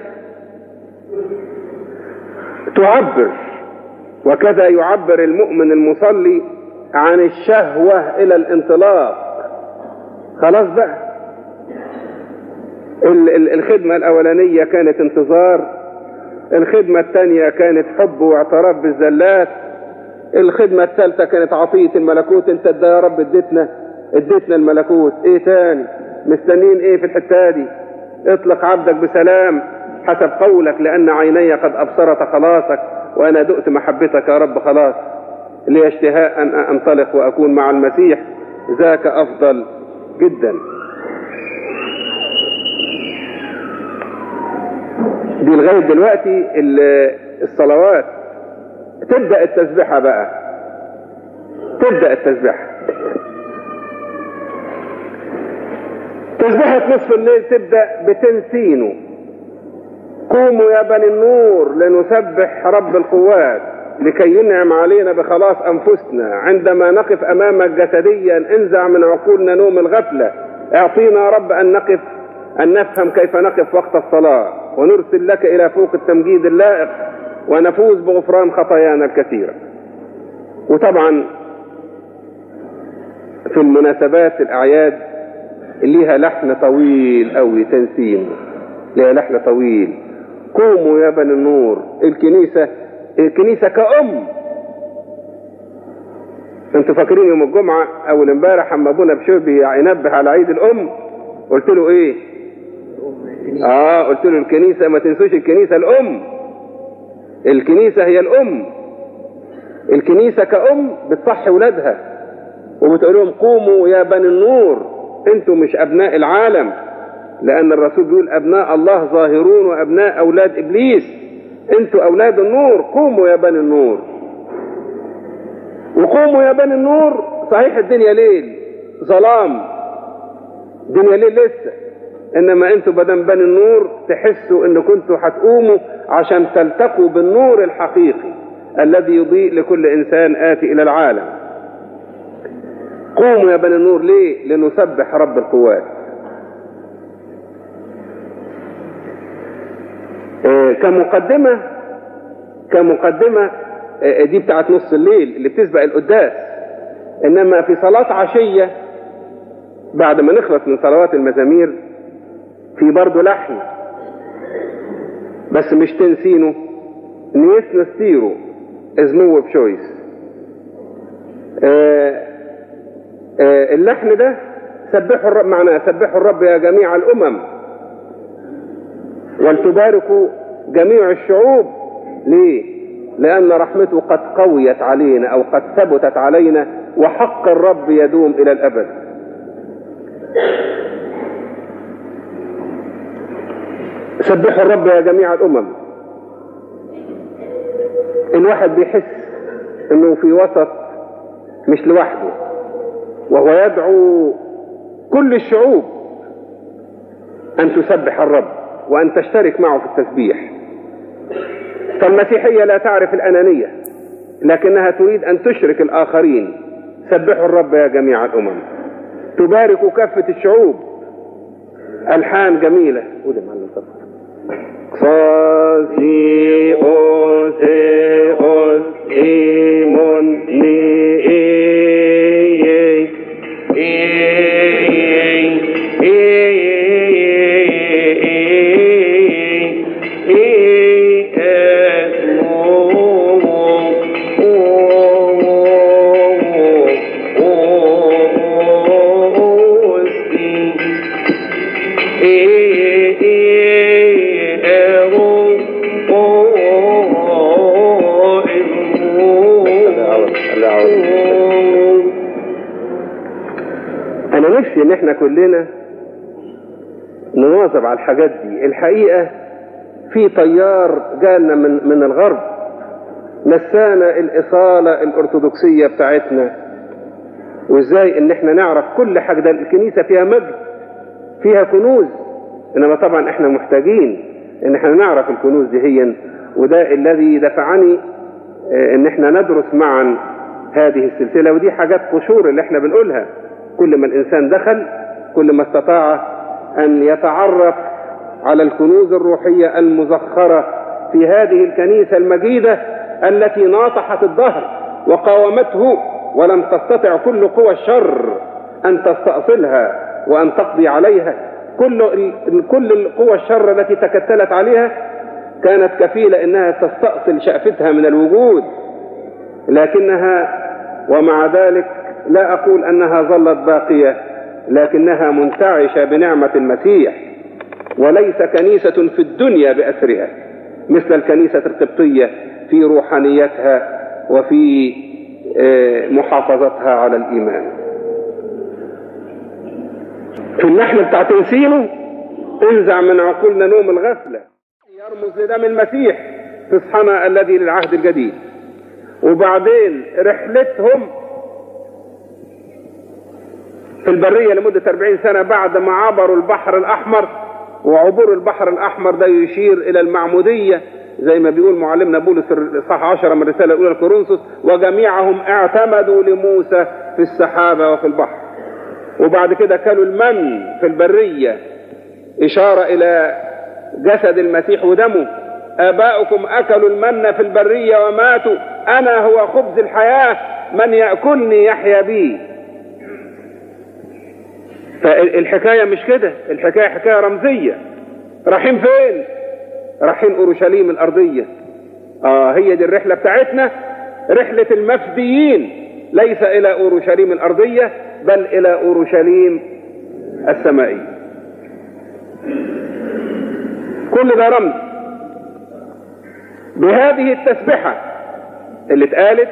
تعبر، وكذا يعبر المؤمن المصلي عن الشهوة إلى الانطلاق. خلاص بقى، الخدمة الأولانية كانت انتظار، الخدمة الثانية كانت حب واعتراف بالزلات، الخدمة الثالثة كانت عطية الملكوت. انت ادى يا رب اديتنا اديتنا الملكوت، ايه تاني مستنين ايه في الحتة دي؟ اطلق عبدك بسلام حسب قولك لأن عيني قد أبصرت خلاصك وأنا دقت محبتك يا رب. خلاص لي اشتهاء أن أنطلق وأكون مع المسيح، ذاك أفضل جدا. دي لغاية دلوقتي الصلوات. تبدأ التسبيحة بقى، تبدأ التسبيحة تسبيحة نصف الليل تبدأ بتنسينه: قوموا يا بني النور لنسبح رب القوات لكي ينعم علينا بخلاص أنفسنا، عندما نقف أمامك جسديا انزع من عقولنا نوم الغفلة، اعطينا يا رب أن نقف أن نفهم كيف نقف وقت الصلاة، ونرسل لك إلى فوق التمجيد اللائق ونفوز بغفران خطايانا الكثيرة. وطبعا في المناسبات الأعياد ليها لحن طويل أوي تنسيم، ليها لحن طويل: قوموا يا بني النور. الكنيسة الكنيسة كأم. انتوا فاكرين يوم الجمعة أول امبارح اما ابونا بشوبي ينبه على عيد الأم قلت له ايه؟ اه قلت له الكنيسة ما تنسوش الكنيسة الأم. الكنيسة هي الأم. الكنيسة كأم بتصحي ولادها وبتقول لهم قوموا يا بني النور، انتم مش أبناء العالم، لأن الرسول بيقول أبناء الله ظاهرون وأبناء أولاد إبليس، انتوا أولاد النور، قوموا يا بني النور. وقوموا يا بني النور، صحيح الدنيا ليل ظلام، الدنيا ليل لسه، انما انتوا بدل بني النور تحسوا ان كنتوا هتقوموا عشان تلتقوا بالنور الحقيقي الذي يضيء لكل انسان آتي الى العالم. قوموا يا بني النور، ليه؟ لنسبح رب القوات. آه كمقدمة كمقدمة آه دي بتاعت نص الليل اللي بتسبق القداس، انما في صلاة عشية بعد ما نخلص من صلوات المزامير في برضه لحن، بس مش تنسينه، نيس نستيرو ازمو بشويس. آه آه اللحن ده سبحوا الرب، معناه سبحوا الرب يا جميع الأمم ولتباركوا جميع الشعوب. ليه؟ لأن رحمته قد قويت علينا أو قد ثبتت علينا، وحق الرب يدوم إلى الأبد. سبحوا الرب يا جميع الأمم. الواحد بيحس انه في وسط مش لوحده، وهو يدعو كل الشعوب ان تسبح الرب وان تشترك معه في التسبيح. فالمسيحية لا تعرف الأنانية، لكنها تريد ان تشرك الآخرين. سبحوا الرب يا جميع الأمم، تبارك كافة الشعوب. ألحان جميلة. قول يا معلم صفر. صاسي أوسي أوس إيمون ني إي ان احنا كلنا نواظب على الحاجات دي. الحقيقة في طيار جالنا من من الغرب نسانا الإصالة الأرثوذكسية بتاعتنا، وازاي ان احنا نعرف كل حاجة. ده الكنيسة فيها مجد، فيها كنوز، انما طبعا احنا محتاجين ان احنا نعرف الكنوز دي هي. وده الذي دفعني ان احنا ندرس معا هذه السلسلة. ودي حاجات قشور اللي احنا بنقولها. كل ما الإنسان دخل كل ما استطاع أن يتعرف على الكنوز الروحية المزخرة في هذه الكنيسة المجيدة التي ناطحت الدهر وقاومته، ولم تستطع كل قوى الشر أن تستأصلها وأن تقضي عليها. كل كل القوى الشر التي تكتلت عليها كانت كفيلة أنها تستأصل شأفتها من الوجود، لكنها ومع ذلك لا أقول أنها ظلت باقية، لكنها منتعشة بنعمة المسيح. وليس كنيسة في الدنيا بأسرها مثل الكنيسة القبطية في روحانيتها وفي محافظتها على الإيمان. في اللحن بتاع تنسينه انزع من عقولنا نوم الغفلة، يرمز لدم المسيح في اصحنا الذي للعهد الجديد. وبعدين رحلتهم في البرية لمدة أربعين سنة بعد ما عبروا البحر الأحمر. وعبور البحر الأحمر ده يشير إلى المعمودية زي ما بيقول معلمنا بولس صح عشرة من الرسالة الأولى لكورنثوس: وجميعهم اعتمدوا لموسى في السحابة وفي البحر. وبعد كده كلوا المن في البرية، إشارة إلى جسد المسيح ودمه. آباؤكم أكلوا المن في البرية وماتوا، أنا هو خبز الحياة، من يأكلني يحيا بي. فالحكاية مش كده، الحكاية حكاية رمزية. رايحين فين؟ رايحين أورشليم الأرضية. آه هي دي الرحلة بتاعتنا، رحلة المفديين، ليس إلى أورشليم الأرضية بل إلى أورشليم السمائية. كل ده رمز. بهذه التسبحة اللي اتقالت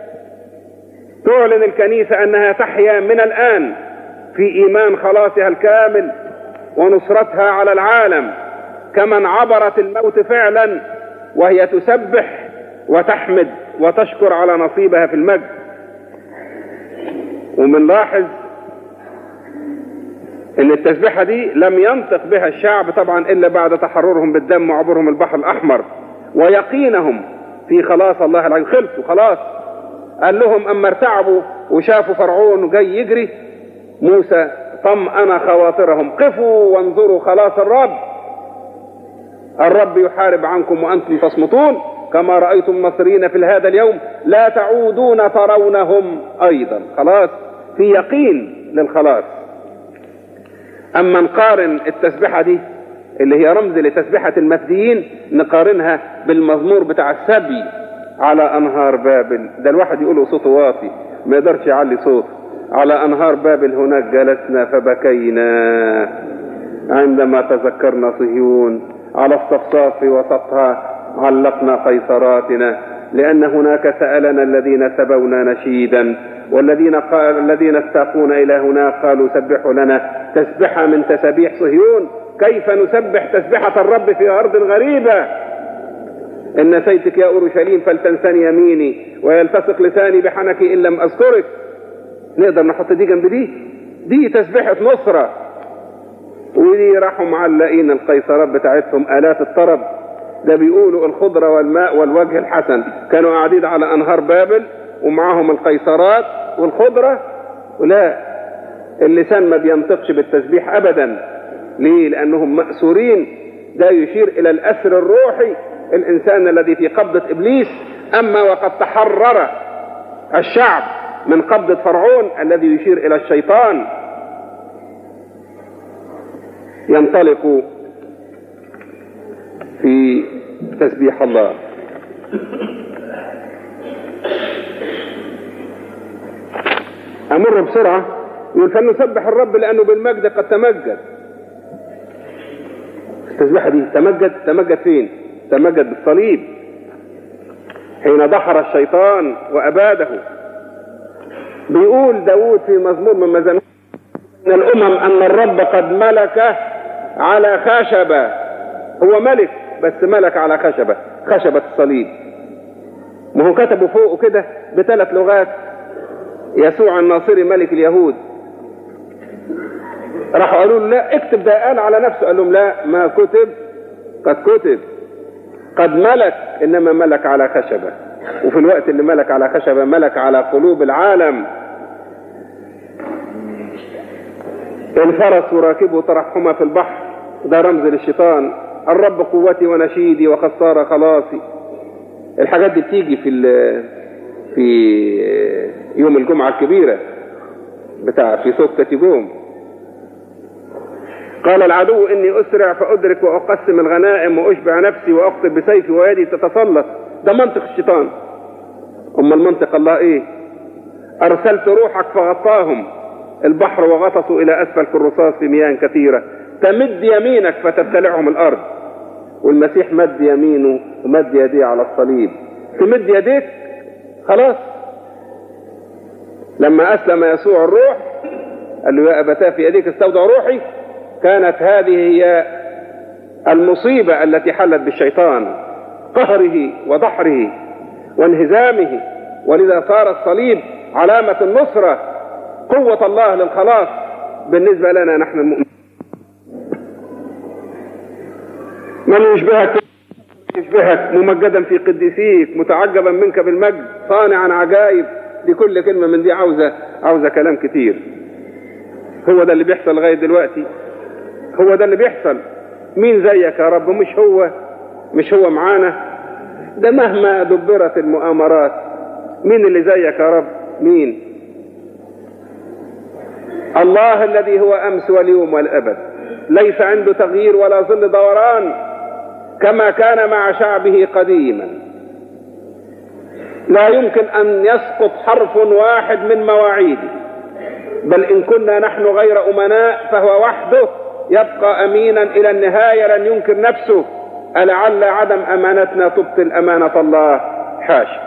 تعلن الكنيسة أنها تحيا من الآن في إيمان خلاصها الكامل ونصرتها على العالم كمن عبرت الموت فعلا، وهي تسبح وتحمد وتشكر على نصيبها في المجد. ومنلاحظ ان التسبيحة دي لم ينطق بها الشعب طبعا الا بعد تحررهم بالدم وعبورهم البحر الاحمر ويقينهم في خلاص الله العظيم. خلصوا خلاص. قال لهم اما ارتعبوا وشافوا فرعون جاي يجري، موسى طمأن خواطرهم، قفوا وانظروا خلاص الرب، الرب يحارب عنكم وانتم تصمتون، كما رأيتم المصريين في هذا اليوم لا تعودون ترونهم ايضا. خلاص في يقين للخلاص. اما نقارن التسبيحة دي اللي هي رمز لتسبيحة المفديين، نقارنها بالمزمور بتاع السبي على انهار بابل. ده الواحد يقوله صوته واطي ما يقدرش يعلي صوته. على انهار بابل هناك جلسنا فبكينا عندما تذكرنا صهيون، على الصفصاف وسطها علقنا قيصراتنا، لأن هناك سألنا الذين سبونا نشيدا، والذين قال الذين استاقون إلى هناك قالوا سبحوا لنا تسبحة من تسبيح صهيون. كيف نسبح تسبحة الرب في أرض غريبة؟ إن نسيتك يا أورشليم فلتنسني يميني ويلتصق لساني بحنكي إن لم أذكرك. نقدر نحط دي جنب دي؟ دي تسبحة نصرة. ودي راحوا معلقين القيصرات بتاعتهم آلات الطرب. ده بيقولوا الخضرة والماء والوجه الحسن. كانوا قاعدين على أنهار بابل ومعاهم القيصرات والخضرة، ولا اللسان ما بينطقش بالتسبيح أبدا. ليه؟ لأنهم مأسورين. ده يشير إلى الأسر الروحي، الإنسان الذي في قبضة إبليس. أما وقد تحرر الشعب من قبضة فرعون الذي يشير إلى الشيطان، ينطلق في تسبيح الله. أمر بسرعة. يقول فلنسبح الرب لأنه بالمجد قد تمجد. التسبيحة دي تمجد. تمجد فين؟ تمجد بالصليب حين دحر الشيطان وأباده. بيقول داود في مزمور من مزامير من الأمم أن الرب قد ملك على خشبة. هو ملك بس ملك على خشبة، خشبة الصليب. ما هو كتبوا فوقه كده بثلاث لغات يسوع الناصري ملك اليهود. راحوا قالوا له لا اكتب ده، قال على نفسه. قال لهم لا ما كتب، قد كتب قد ملك، انما ملك على خشبة. وفي الوقت اللي ملك على خشبة ملك على قلوب العالم. الفرس وراكبه ترحما في البحر، ده رمز للشيطان. الرب قوتي ونشيدي وخسارة خلاصي. الحاجات دي بتيجي في في يوم الجمعة الكبيرة بتاع في سوق تيجوم. قال العدو إني أسرع فأدرك وأقسم الغنائم وأشبع نفسي وأقتل بسيفي ويدي تتسلط. ده منطق الشيطان. أما المنطق الله إيه؟ أرسلت روحك فغطاهم البحر وغطسوا إلى أسفل كالرصاص في مياه كثيرة. تمد يمينك فتبتلعهم الأرض. والمسيح مد يمينه ومد يديه على الصليب. تمد يديك خلاص. لما أسلم يسوع الروح قال له يا أبتاه في يديك استودع روحي. كانت هذه هي المصيبة التي حلت بالشيطان، قهره ودحره وانهزامه. ولذا صار الصليب علامة النصرة، قوة الله للخلاص بالنسبة لنا نحن المؤمنين. من يشبهك يشبهك ممجدا في قديسيك، متعجبا منك بالمجد، صانعا عجائب. دي كل كلمة من دي عاوزة عاوزة كلام كتير. هو ده اللي بيحصل لغاية دلوقتي. هو ده اللي بيحصل. مين زيك يا رب؟ مش هو مش هو معانا؟ ده مهما دبرت المؤامرات مين اللي زيك يا رب؟ مين؟ الله الذي هو أمس واليوم والأبد، ليس عنده تغيير ولا ظل دوران، كما كان مع شعبه قديما. لا يمكن أن يسقط حرف واحد من مواعيده، بل إن كنا نحن غير أمناء فهو وحده يبقى أمينا إلى النهاية، لن ينكر نفسه. ألعل عدم أمانتنا تبطل أمانة الله؟ حاشا.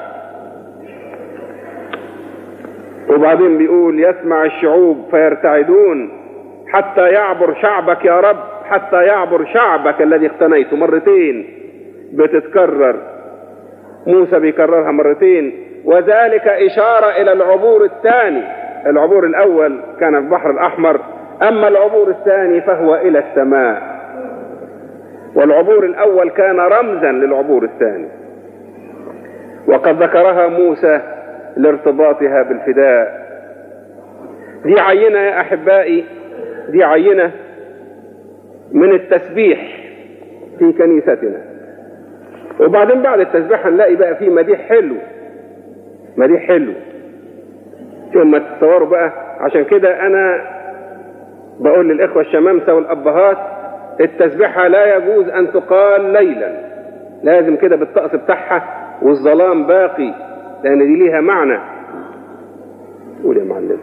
وبعدين بيقول يسمع الشعوب فيرتعدون حتى يعبر شعبك يا رب، حتى يعبر شعبك الذي اقتنيته. مرتين بتتكرر، موسى بيكررها مرتين، وذلك إشارة إلى العبور الثاني. العبور الأول كان في البحر الأحمر، أما العبور الثاني فهو إلى السماء. والعبور الأول كان رمزا للعبور الثاني، وقد ذكرها موسى لارتباطها بالفداء. دي عينة يا أحبائي، دي عينة من التسبيح في كنيستنا. وبعدين بعد التسبيح هنلاقي بقى فيه مديح حلو، مديح حلو. ثم تتصوروا بقى، عشان كده أنا بقول للإخوة الشمامسة والأبهات التسبيحة لا يجوز أن تقال ليلا، لازم كده بالطقس بتاعها والظلام باقي، لأن دي ليها معنى. قول يا معلم.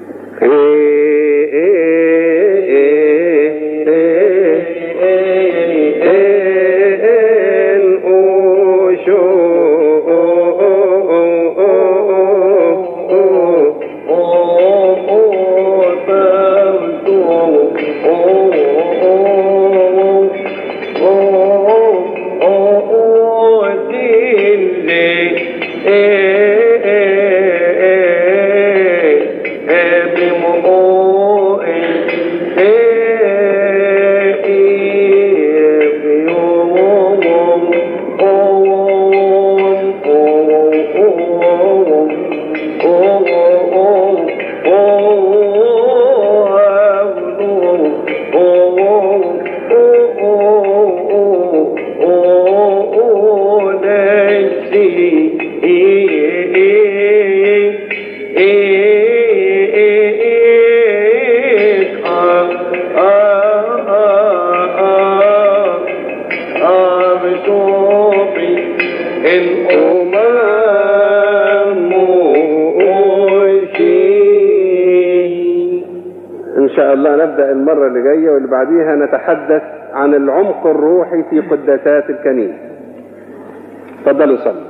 المرة اللي جاية واللي بعديها نتحدث عن العمق الروحي في قداسات الكنيسة. تفضلوا صلوا.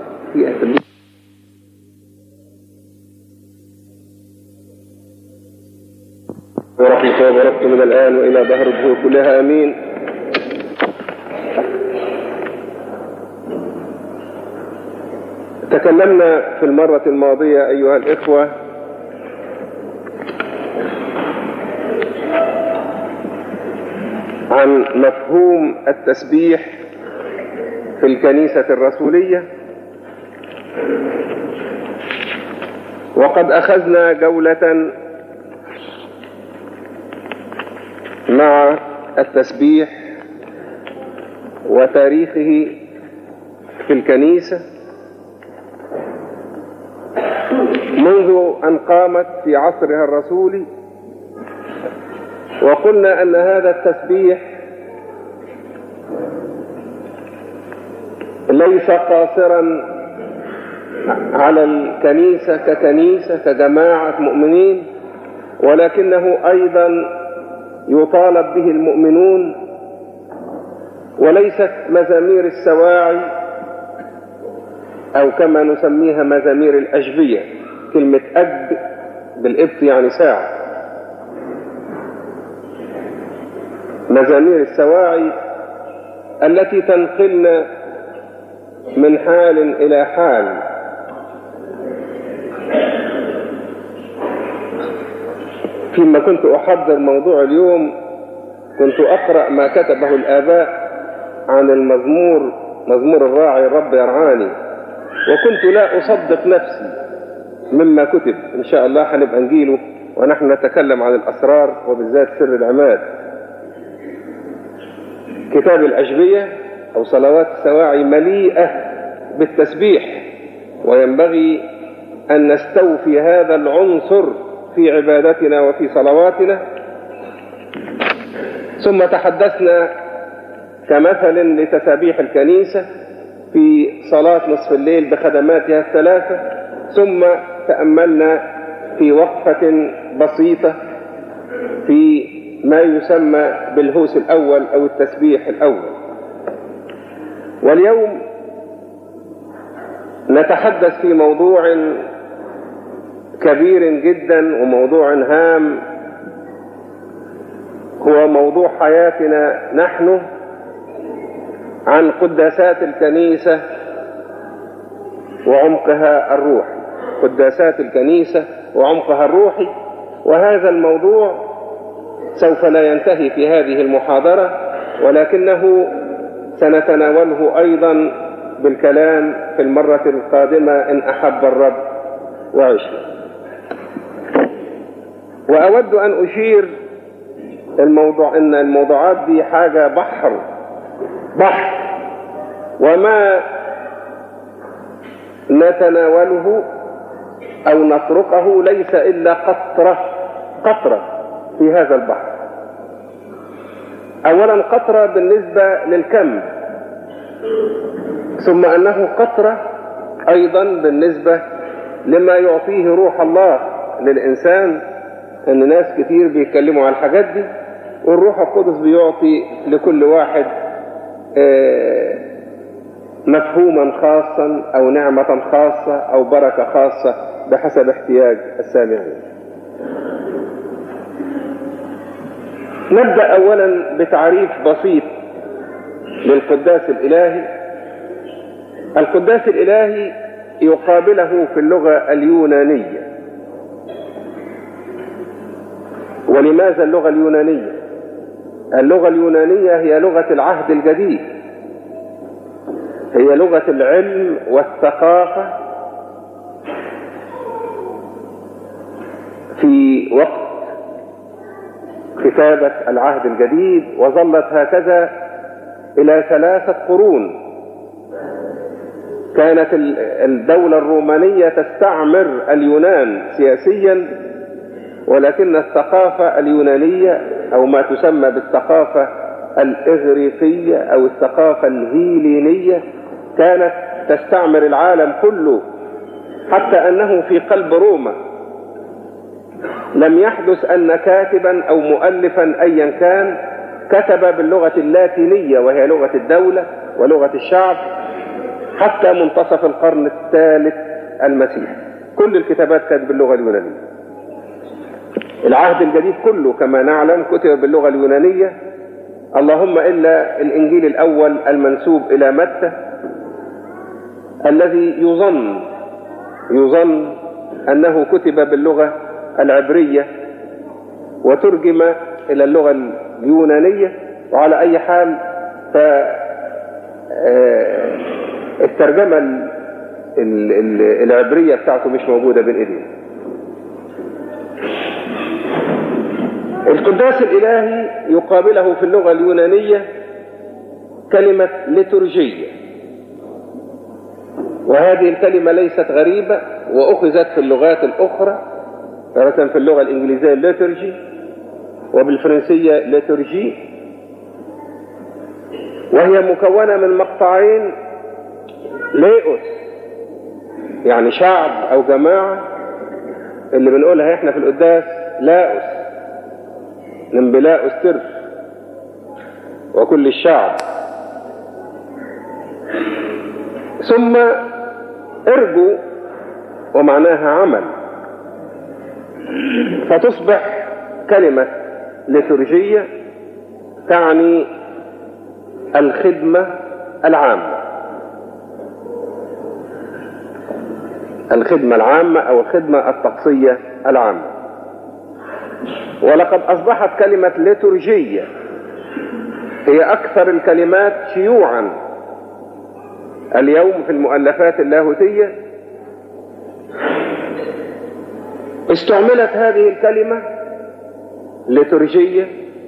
ورحمة وبركة من الآن وإلى ظهر الدهور كلها آمين. تكلمنا في المرة الماضية أيها الإخوة عن مفهوم التسبيح في الكنيسة الرسولية، وقد أخذنا جولة مع التسبيح وتاريخه في الكنيسة منذ أن قامت في عصرها الرسولي. وقلنا أن هذا التسبيح ليس قاصرا على الكنيسة ككنيسة كجماعة مؤمنين، ولكنه أيضا يطالب به المؤمنون، وليست مزامير السواعي أو كما نسميها مزامير الأجبية. كلمة أجب بالإبط يعني ساعة. مزامير السواعي التي تنقلنا من حال إلى حال، فيما كنت أحضر موضوع اليوم كنت أقرأ ما كتبه الآباء عن المزمور، مزمور الراعي الرب يرعاني، وكنت لا أصدق نفسي مما كتب. إن شاء الله هنبقى نجيله ونحن نتكلم عن الأسرار وبالذات سر العماد. كتاب الأجبية أو صلوات السواعي مليئة بالتسبيح، وينبغي أن نستوفي هذا العنصر في عبادتنا وفي صلواتنا. ثم تحدثنا كمثل لتسابيح الكنيسة في صلاة نصف الليل بخدماتها الثلاثة، ثم تأملنا في وقفة بسيطة في ما يسمى بالهوس الأول أو التسبيح الأول. واليوم نتحدث في موضوع كبير جدا وموضوع هام، هو موضوع حياتنا نحن، عن قداسات الكنيسة وعمقها الروحي. قداسات الكنيسة وعمقها الروحي، وهذا الموضوع سوف لا ينتهي في هذه المحاضرة، ولكنه سنتناوله أيضا بالكلام في المرة القادمة إن أحب الرب وعشنا. وأود أن أشير الموضوع إن الموضوعات دي حاجة بحر بحر، وما نتناوله أو نتركه ليس إلا قطرة قطرة في هذا البحر. أولا قطرة بالنسبة للكم، ثم أنه قطرة أيضا بالنسبة لما يعطيه روح الله للإنسان، أن ناس كتير بيتكلموا عن الحاجات دي، والروح القدس بيعطي لكل واحد مفهوما خاصا أو نعمة خاصة أو بركة خاصة بحسب احتياج السامعين. نبدأ أولا بتعريف بسيط للقداس الإلهي. القداس الإلهي يقابله في اللغة اليونانية. ولماذا اللغة اليونانية؟ اللغة اليونانية هي لغة العهد الجديد، هي لغة العلم والثقافة في وقت كتابة العهد الجديد، وظلت هكذا إلى ثلاثة قرون. كانت الدولة الرومانية تستعمر اليونان سياسيا، ولكن الثقافة اليونانية أو ما تسمى بالثقافة الإغريقية أو الثقافة الهيلينية كانت تستعمر العالم كله، حتى أنه في قلب روما لم يحدث أن كاتبا أو مؤلفا أيا كان كتب باللغة اللاتينية وهي لغة الدولة ولغة الشعب حتى منتصف القرن الثالث المسيحي. كل الكتابات كانت باللغة اليونانية. العهد الجديد كله كما نعلم كتب باللغة اليونانية، اللهم إلا الإنجيل الأول المنسوب إلى متى الذي يظن يظن أنه كتب باللغة العبرية وترجم إلى اللغة اليونانية. وعلى أي حال فالترجمة العبرية بتاعته مش موجودة بين إيدينا. القداس الإلهي يقابله في اللغة اليونانية كلمة ليتورجية، وهذه الكلمة ليست غريبة وأخذت في اللغات الأخرى، مثلا في اللغة الإنجليزية ليتورجي، وبالفرنسية ليتورجي، وهي مكونة من مقطعين: ليئوس يعني شعب أو جماعة، اللي بنقولها احنا في القداس لاؤس من بلاؤس ترف وكل الشعب، ثم ارجو ومعناها عمل، فتصبح كلمة ليتورجية تعني الخدمة العامة، الخدمة العامة أو الخدمة الطقسية العامة. ولقد أصبحت كلمة ليتورجية هي أكثر الكلمات شيوعا اليوم في المؤلفات اللاهوتية. استعملت هذه الكلمة ليتورجية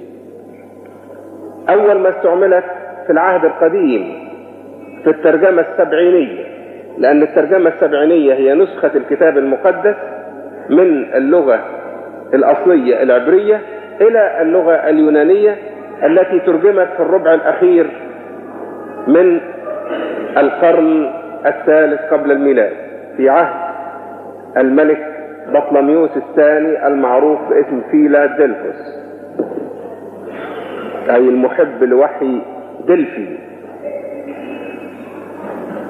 أول ما استعملت في العهد القديم في الترجمة السبعينية، لأن الترجمة السبعينية هي نسخة الكتاب المقدس من اللغة الأصلية العبرية إلى اللغة اليونانية التي ترجمت في الربع الأخير من القرن الثالث قبل الميلاد في عهد الملك بطلميوس الثاني المعروف باسم فيلادلفوس، أي المحب لوحي دلفي.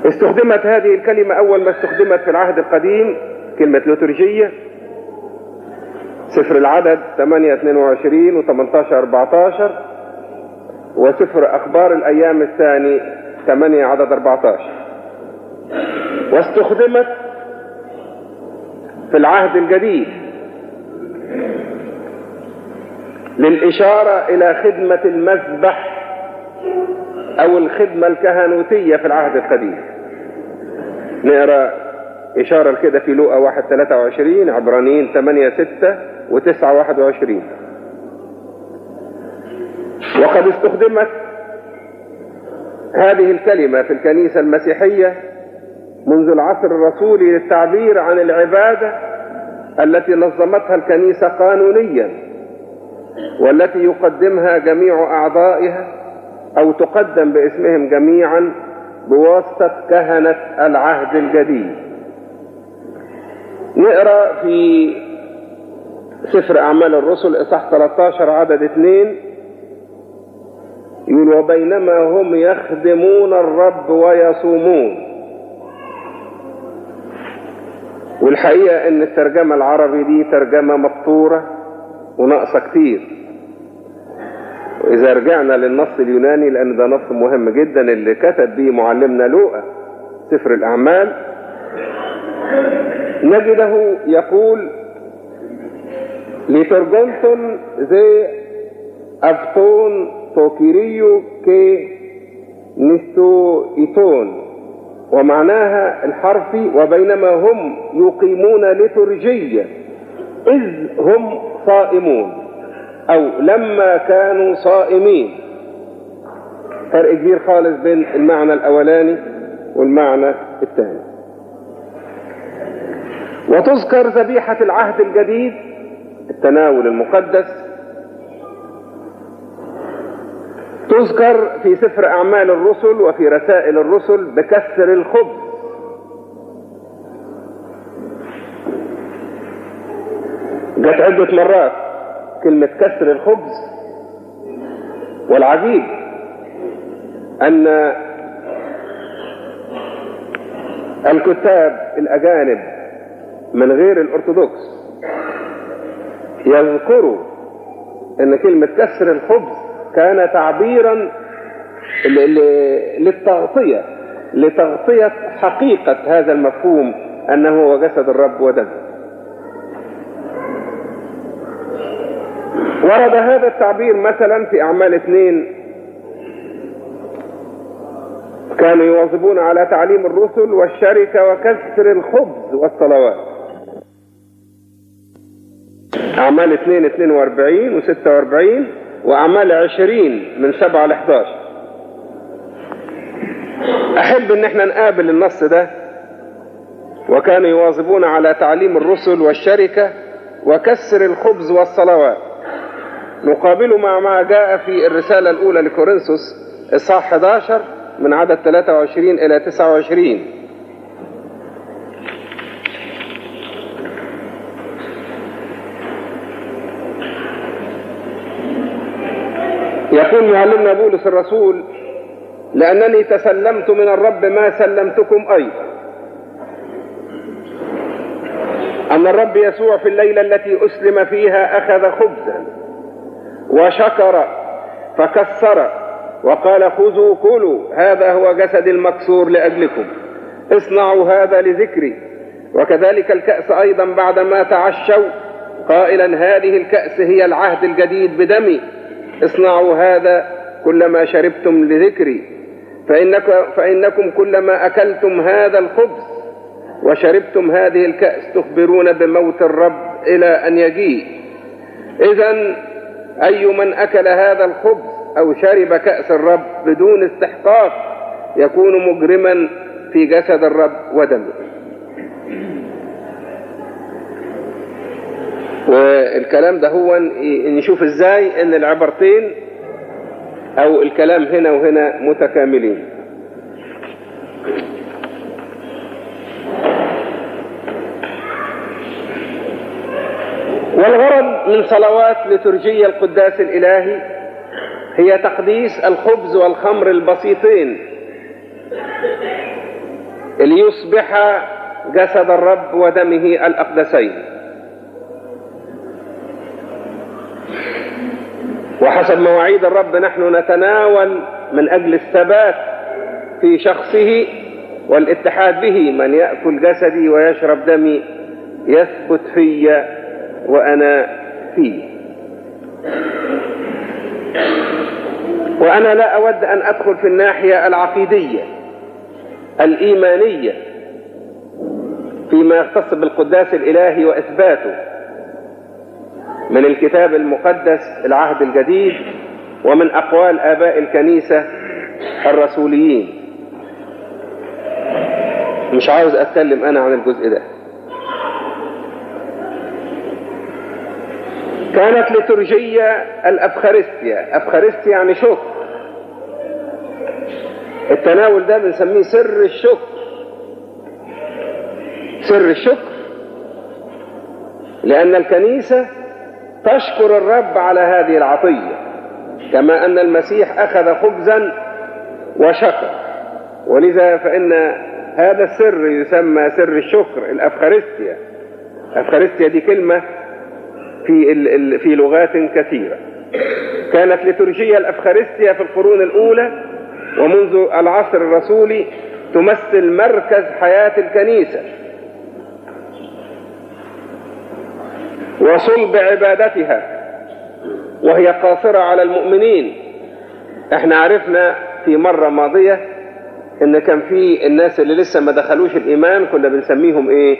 استخدمت هذه الكلمة أول ما استخدمت في العهد القديم كلمة ليتورجية، سفر العدد ثمانية اثنين وعشرين و ثمانية عشر أربعة عشر، وسفر أخبار الأيام الثاني ثمانية عدد أربعة عشر. واستخدمت في العهد الجديد للإشارة إلى خدمة المذبح أو الخدمة الكهنوتية في العهد القديم. نقرأ إشارة كده في لوقا واحد ثلاثة وعشرين، عبرانيين ثمانية ستة وتسعة واحد وعشرين. وقد استخدمت هذه الكلمة في الكنيسة المسيحية منذ العصر الرسولي للتعبير عن العبادة التي نظمتها الكنيسة قانونيا، والتي يقدمها جميع أعضائها أو تقدم باسمهم جميعا بواسطة كهنة العهد الجديد. نقرأ في سفر أعمال الرسل إصحاح ثلاثة عشر عدد اثنين، يقول: وبينما هم يخدمون الرب ويصومون. والحقيقة ان الترجمة العربي دي ترجمة مبتورة وناقصة كتير، واذا رجعنا للنص اليوناني لان ده نص مهم جدا اللي كتب به معلمنا لوقا سفر الاعمال، نجده يقول: لترجمتم زي أفتون توكيريو كي نستو إيتون، ومعناها الحرفي: وبينما هم يقيمون لترجية إذ هم صائمون، أو لما كانوا صائمين. فرق كبير خالص بين المعنى الأولاني والمعنى الثاني. وتذكر ذبيحة العهد الجديد التناول المقدس، تذكر في سفر أعمال الرسل وفي رسائل الرسل بكسر الخبز. جت عدة مرات كلمة كسر الخبز. والعجيب أن الكتاب الأجانب من غير الأرثوذكس يذكروا أن كلمة كسر الخبز كان تعبيرا للتغطية لتغطية حقيقة هذا المفهوم أنه هو جسد الرب ودمه. ورد هذا التعبير مثلا في أعمال اثنين، كانوا يواظبون على تعليم الرسل والشركة وكسر الخبز والصلوات. أعمال اثنين اثنين واربعين وستة واربعين، وأعمال عشرين من سبعة لحداشر. أحب أن احنا نقابل النص ده: وكانوا يواظبون على تعليم الرسل والشركة وكسر الخبز والصلوات، نقابله مع ما جاء في الرسالة الأولى لكورنثوس إصحاح أحد عشر من عدد ثلاثة وعشرين إلى تسعة وعشرين. يقول معلمنا بولس الرسول: لأنني تسلمت من الرب ما سلمتكم أيضا، أن الرب يسوع في الليلة التي أسلم فيها أخذ خبزا وشكر فكسر وقال: خذوا كلوا، هذا هو جسدي المكسور لأجلكم، اصنعوا هذا لذكري. وكذلك الكأس أيضا بعدما تعشوا قائلا: هذه الكأس هي العهد الجديد بدمي، اصنعوا هذا كلما شربتم لذكري. فإنكم, فإنكم كلما أكلتم هذا الخبز وشربتم هذه الكأس تخبرون بموت الرب إلى أن يجيء. إذن أي من أكل هذا الخبز أو شرب كأس الرب بدون استحقاق يكون مجرما في جسد الرب ودمه. والكلام ده هو نشوف ازاي ان العبارتين او الكلام هنا وهنا متكاملين. والغرض من صلوات لترجية القداس الإلهي هي تقديس الخبز والخمر البسيطين ليصبح جسد الرب ودمه الأقدسين. وحسب مواعيد الرب نحن نتناول من أجل الثبات في شخصه والاتحاد به. من يأكل جسدي ويشرب دمي يثبت في وأنا فيه. وأنا لا أود أن أدخل في الناحية العقيدية الإيمانية فيما يختص بالقداس الإلهي وإثباته من الكتاب المقدس العهد الجديد ومن أقوال آباء الكنيسة الرسوليين. مش عاوز أتكلم أنا عن الجزء ده. كانت ليتورجية الأفخارستيا. أفخارستيا يعني شكر. التناول ده بنسميه سر الشكر. سر الشكر لأن الكنيسة تشكر الرب على هذه العطية، كما أن المسيح أخذ خبزا وشكر، ولذا فإن هذا السر يسمى سر الشكر الأفخارستيا. أفخارستيا دي كلمة في في لغات كثيرة. كانت ليتورجية الأفخارستيا في القرون الأولى ومنذ العصر الرسولي تمثل مركز حياة الكنيسة وصلب عبادتها، وهي قاصرة على المؤمنين. احنا عرفنا في مرة ماضية ان كان في الناس اللي لسه ما دخلوش الإيمان كنا بنسميهم ايه؟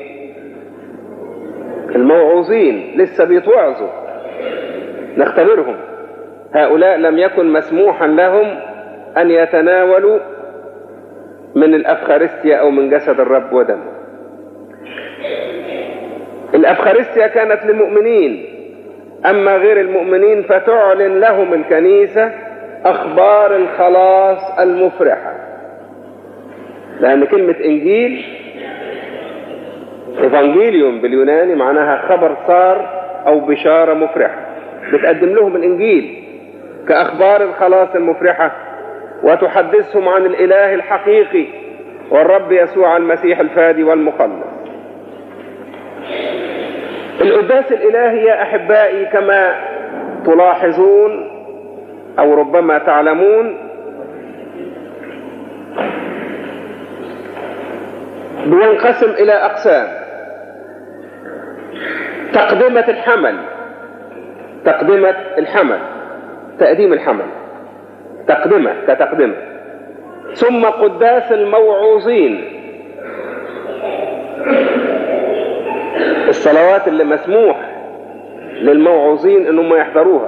الموعوظين، لسه بيتوعظوا، نختبرهم. هؤلاء لم يكن مسموحا لهم أن يتناولوا من الأفخارستيا أو من جسد الرب ودمه. الأفخارستيا كانت للمؤمنين، أما غير المؤمنين فتعلن لهم الكنيسة أخبار الخلاص المفرحة، لأن كلمة إنجيل إيفانجيليوم باليوناني معناها خبر صار أو بشارة مفرحة. بتقدم لهم الإنجيل كأخبار الخلاص المفرحة وتحدثهم عن الإله الحقيقي والرب يسوع المسيح الفادي والمخلص. القداس الإلهي يا أحبائي كما تلاحظون أو ربما تعلمون بينقسم إلى أقسام. تقدمة الحمل، تقدمة الحمل، تقديم الحمل، تقدمة كتقدمة. ثم قداس الموعوظين، الصلوات اللي مسموح للموعوظين انهم يحضروها.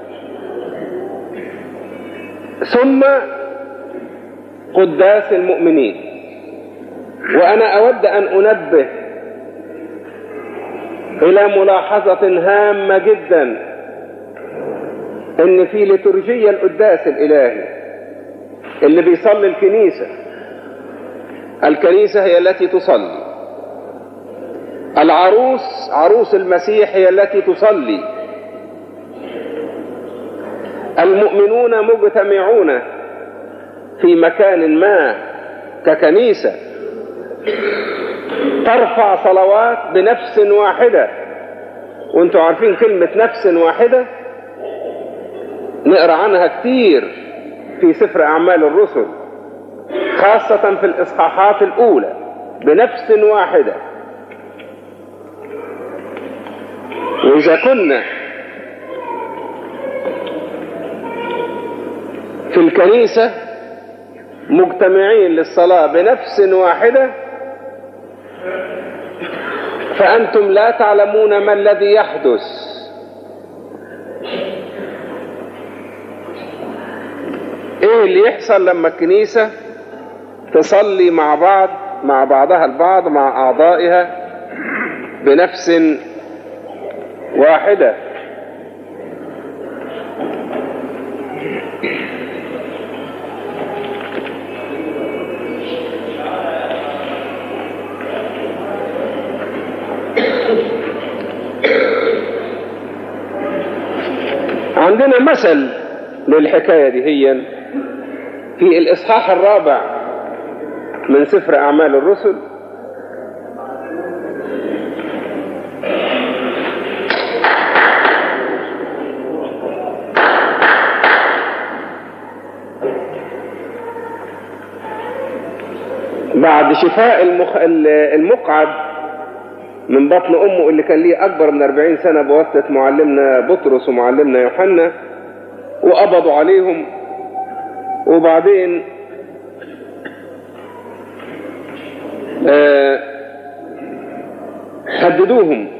ثم قداس المؤمنين. وأنا أود أن أنبه إلى ملاحظة هامة جدا، إن في ليتورجية القداس الإلهي اللي بيصلي الكنيسة، الكنيسة هي التي تصلي، العروس عروس المسيح هي التي تصلي، المؤمنون مجتمعون في مكان ما ككنيسة ترفع صلوات بنفس واحدة. وانتوا عارفين كلمة نفس واحدة نقرأ عنها كتير في سفر أعمال الرسل، خاصة في الإصحاحات الأولى، بنفس واحدة. وإذا كنا في الكنيسة مجتمعين للصلاة بنفس واحدة فأنتم لا تعلمون ما الذي يحدث. إيه اللي يحصل لما الكنيسة تصلي مع بعض مع بعضها البعض مع أعضائها بنفس واحدة؟ عندنا مثل للحكاية دي، هي في الإصحاح الرابع من سفر أعمال الرسل بعد شفاء المخ... المقعد من بطن أمه اللي كان ليه أكبر من أربعين سنة بواسطة معلمنا بطرس ومعلمنا يوحنا، وقبضوا عليهم، وبعدين آه هددوهم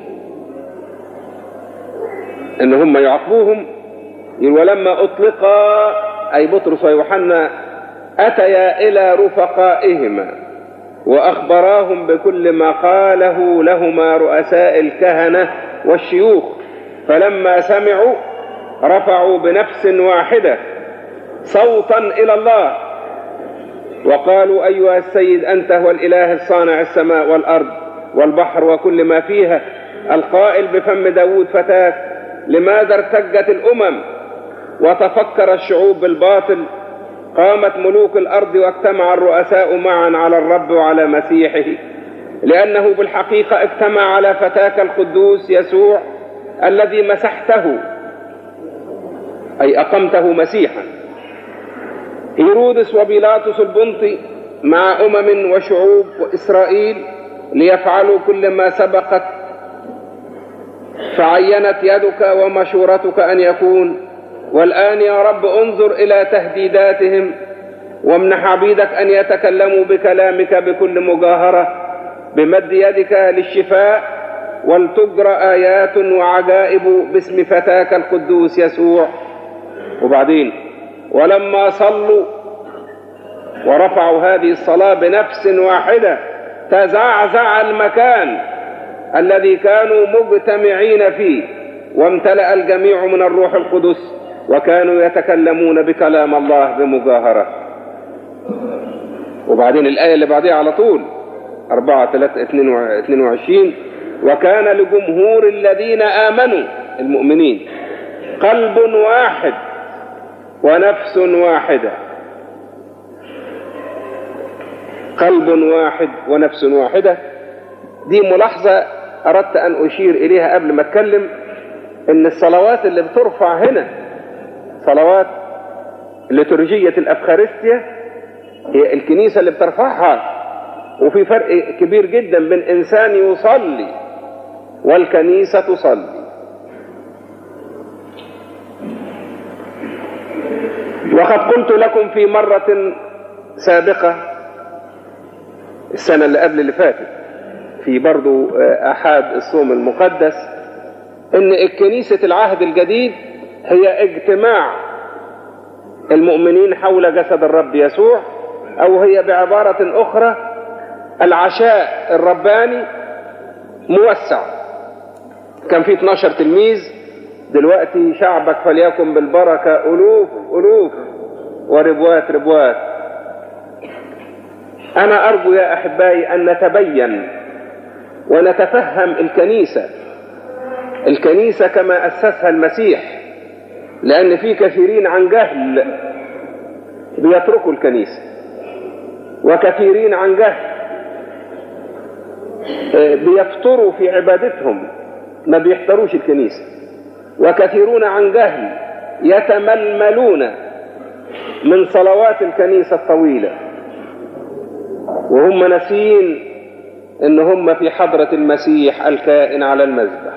ان هم يعاقبوهم. ولما اطلقا اي بطرس ويوحنا اتيا الى رفقائهما واخبراهم بكل ما قاله لهما رؤساء الكهنة والشيوخ، فلما سمعوا رفعوا بنفس واحدة صوتا الى الله وقالوا: ايها السيد، انت هو الاله الصانع السماء والارض والبحر وكل ما فيها، القائل بفم داود فتاك: لماذا ارتجت الامم وتفكر الشعوب بالباطل؟ قامت ملوك الارض واجتمع الرؤساء معا على الرب وعلى مسيحه، لانه بالحقيقة اجتمع على فتاك القدوس يسوع الذي مسحته اي اقمته مسيحا. هيرودس وبيلاطس البنطي مع أمم وشعوب وإسرائيل ليفعلوا كل ما سبقت فعينت يدك ومشورتك أن يكون. والآن يا رب انظر إلى تهديداتهم، وامنح عبيدك أن يتكلموا بكلامك بكل مجاهرة بمد يدك للشفاء، ولتجرى آيات وعجائب باسم فتاك القدوس يسوع. وبعدين ولما صلوا ورفعوا هذه الصلاة بنفس واحدة تزعزع المكان الذي كانوا مجتمعين فيه، وامتلأ الجميع من الروح القدس، وكانوا يتكلمون بكلام الله بمجاهرة. وبعدين الآية اللي بعدها على طول أربعة ثلاثة اثنين وعشرين: وكان لجمهور الذين آمنوا المؤمنين قلب واحد ونفس واحدة. قلب واحد ونفس واحدة، دي ملاحظة أردت أن أشير إليها قبل ما أتكلم، إن الصلوات اللي بترفع هنا صلوات لترجية الأفخارستيا هي الكنيسة اللي بترفعها، وفي فرق كبير جدا بين إنسان يصلي والكنيسة تصلي. وقد قلت لكم في مرة سابقة السنة اللي قبل اللي فاتت في برضو أحد الصوم المقدس إن الكنيسة العهد الجديد هي اجتماع المؤمنين حول جسد الرب يسوع، أو هي بعبارة أخرى العشاء الرباني موسع. كان في اثناشر تلميذ، دلوقتي شعبك فليكن بالبركة ألوف ألوف وربوات ربوات. أنا أرجو يا أحبائي أن نتبين ونتفهم الكنيسة الكنيسة كما أسسها المسيح، لأن في كثيرين عن جهل بيتركوا الكنيسة، وكثيرين عن جهل بيفطروا في عبادتهم ما بيحضروش الكنيسة، وكثيرون عن جهل يتململون من صلوات الكنيسة الطويلة وهم ناسين ان هم في حضرة المسيح الكائن على المذبح.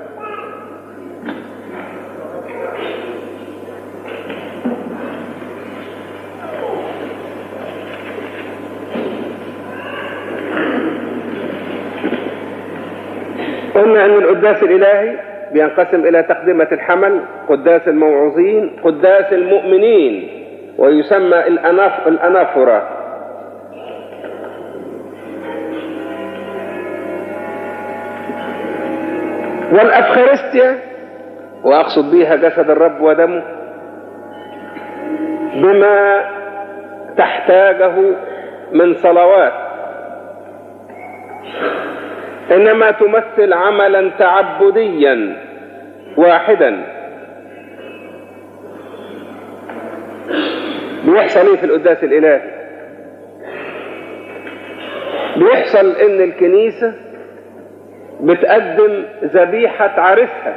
قلنا ان القداس الالهي بينقسم الى تقدمة الحمل، قداس الموعوظين، قداس المؤمنين، ويسمى الأناف الأنافرة. والأفخارستيا وأقصد بها جسد الرب ودمه بما تحتاجه من صلوات، إنما تمثل عملا تعبديا واحدا. بيحصل ايه في القداس الإلهي؟ بيحصل ان الكنيسة بتقدم ذبيحة عرسها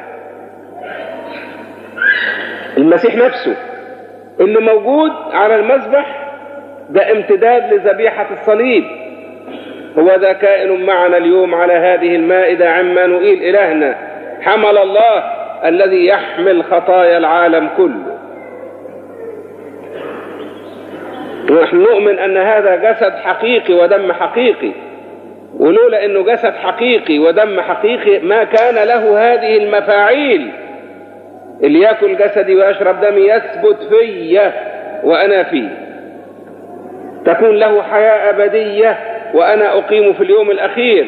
المسيح نفسه اللي موجود على المذبح، ده امتداد لذبيحة الصليب. هو ذا كائن معنا اليوم على هذه المائدة عمانوئيل إلهنا، حمل الله الذي يحمل خطايا العالم كله. ونحن نؤمن أن هذا جسد حقيقي ودم حقيقي، ولولا أنه جسد حقيقي ودم حقيقي ما كان له هذه المفاعيل. اللي يأكل جسدي ويشرب دمي يثبت في وأنا فيه، تكون له حياة أبدية وأنا أقيم في اليوم الأخير.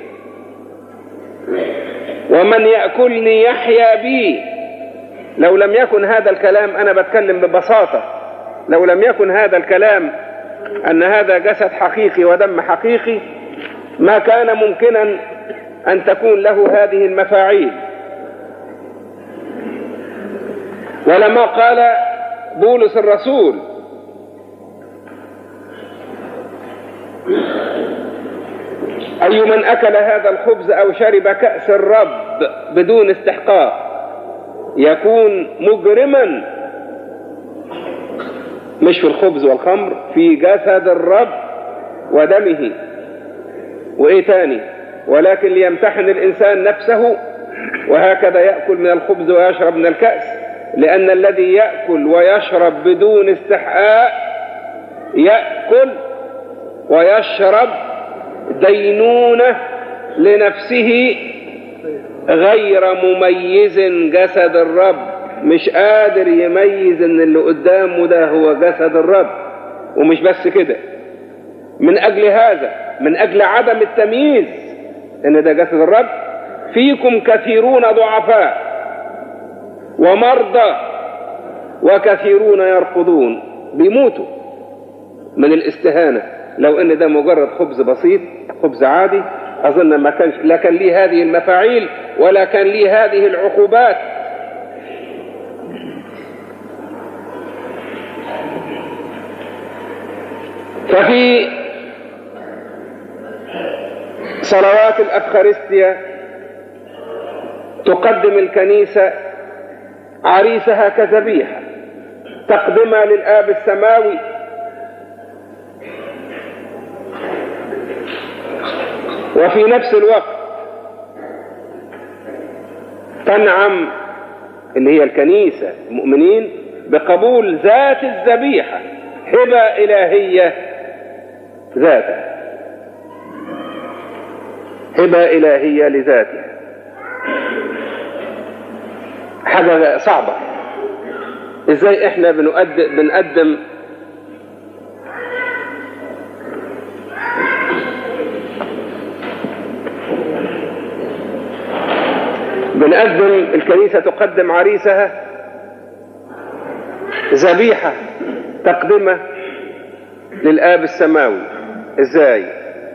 ومن يأكلني يحيا بي. لو لم يكن هذا الكلام، أنا بتكلم ببساطة، لو لم يكن هذا الكلام أن هذا جسد حقيقي ودم حقيقي ما كان ممكنا أن تكون له هذه المفاعيل. ولما قال بولس الرسول أي من أكل هذا الخبز أو شرب كأس الرب بدون استحقاق يكون مجرما، مش في الخبز والخمر، في جسد الرب ودمه. وإيه تاني؟ ولكن ليمتحن الإنسان نفسه وهكذا يأكل من الخبز ويشرب من الكأس، لأن الذي يأكل ويشرب بدون استحقاق يأكل ويشرب دينونة لنفسه غير مميز جسد الرب. مش قادر يميز ان اللي قدامه ده هو جسد الرب. ومش بس كده، من اجل هذا، من اجل عدم التمييز ان ده جسد الرب، فيكم كثيرون ضعفاء ومرضى وكثيرون يرقدون، بيموتوا من الاستهانة. لو ان ده مجرد خبز بسيط، خبز عادي، اظن ما كانش لا كان ليه هذه المفاعيل ولا كان ليه هذه العقوبات. ففي صلوات الأفخارستيا تقدم الكنيسة عريسها كذبيحة تقدمها للآب السماوي، وفي نفس الوقت تنعم اللي هي الكنيسة المؤمنين بقبول ذات الذبيحة، هبة إلهية ذاتها، هبة إلهية لذاتها. حاجة صعبة. ازاي احنا بنقدم, بنقدم بنقدم الكنيسة تقدم عريسها ذبيحة تقدمه للآب السماوي. ازاي؟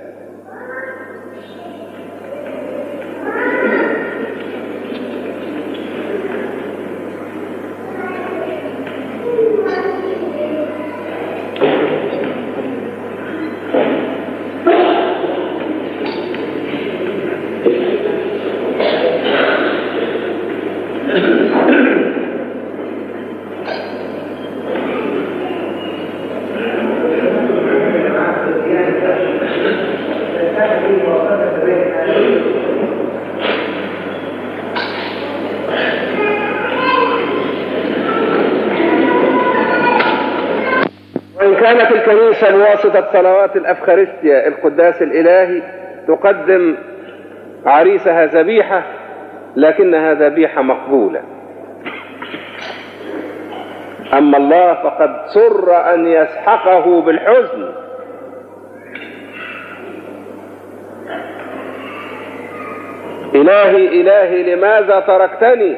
كانت الكنيسة بواسطة صلوات الأفخارستيا القداس الإلهي تقدم عريسها ذبيحة، لكنها ذبيحة مقبولة. أما الله فقد سر أن يسحقه بالحزن. إلهي إلهي لماذا تركتني؟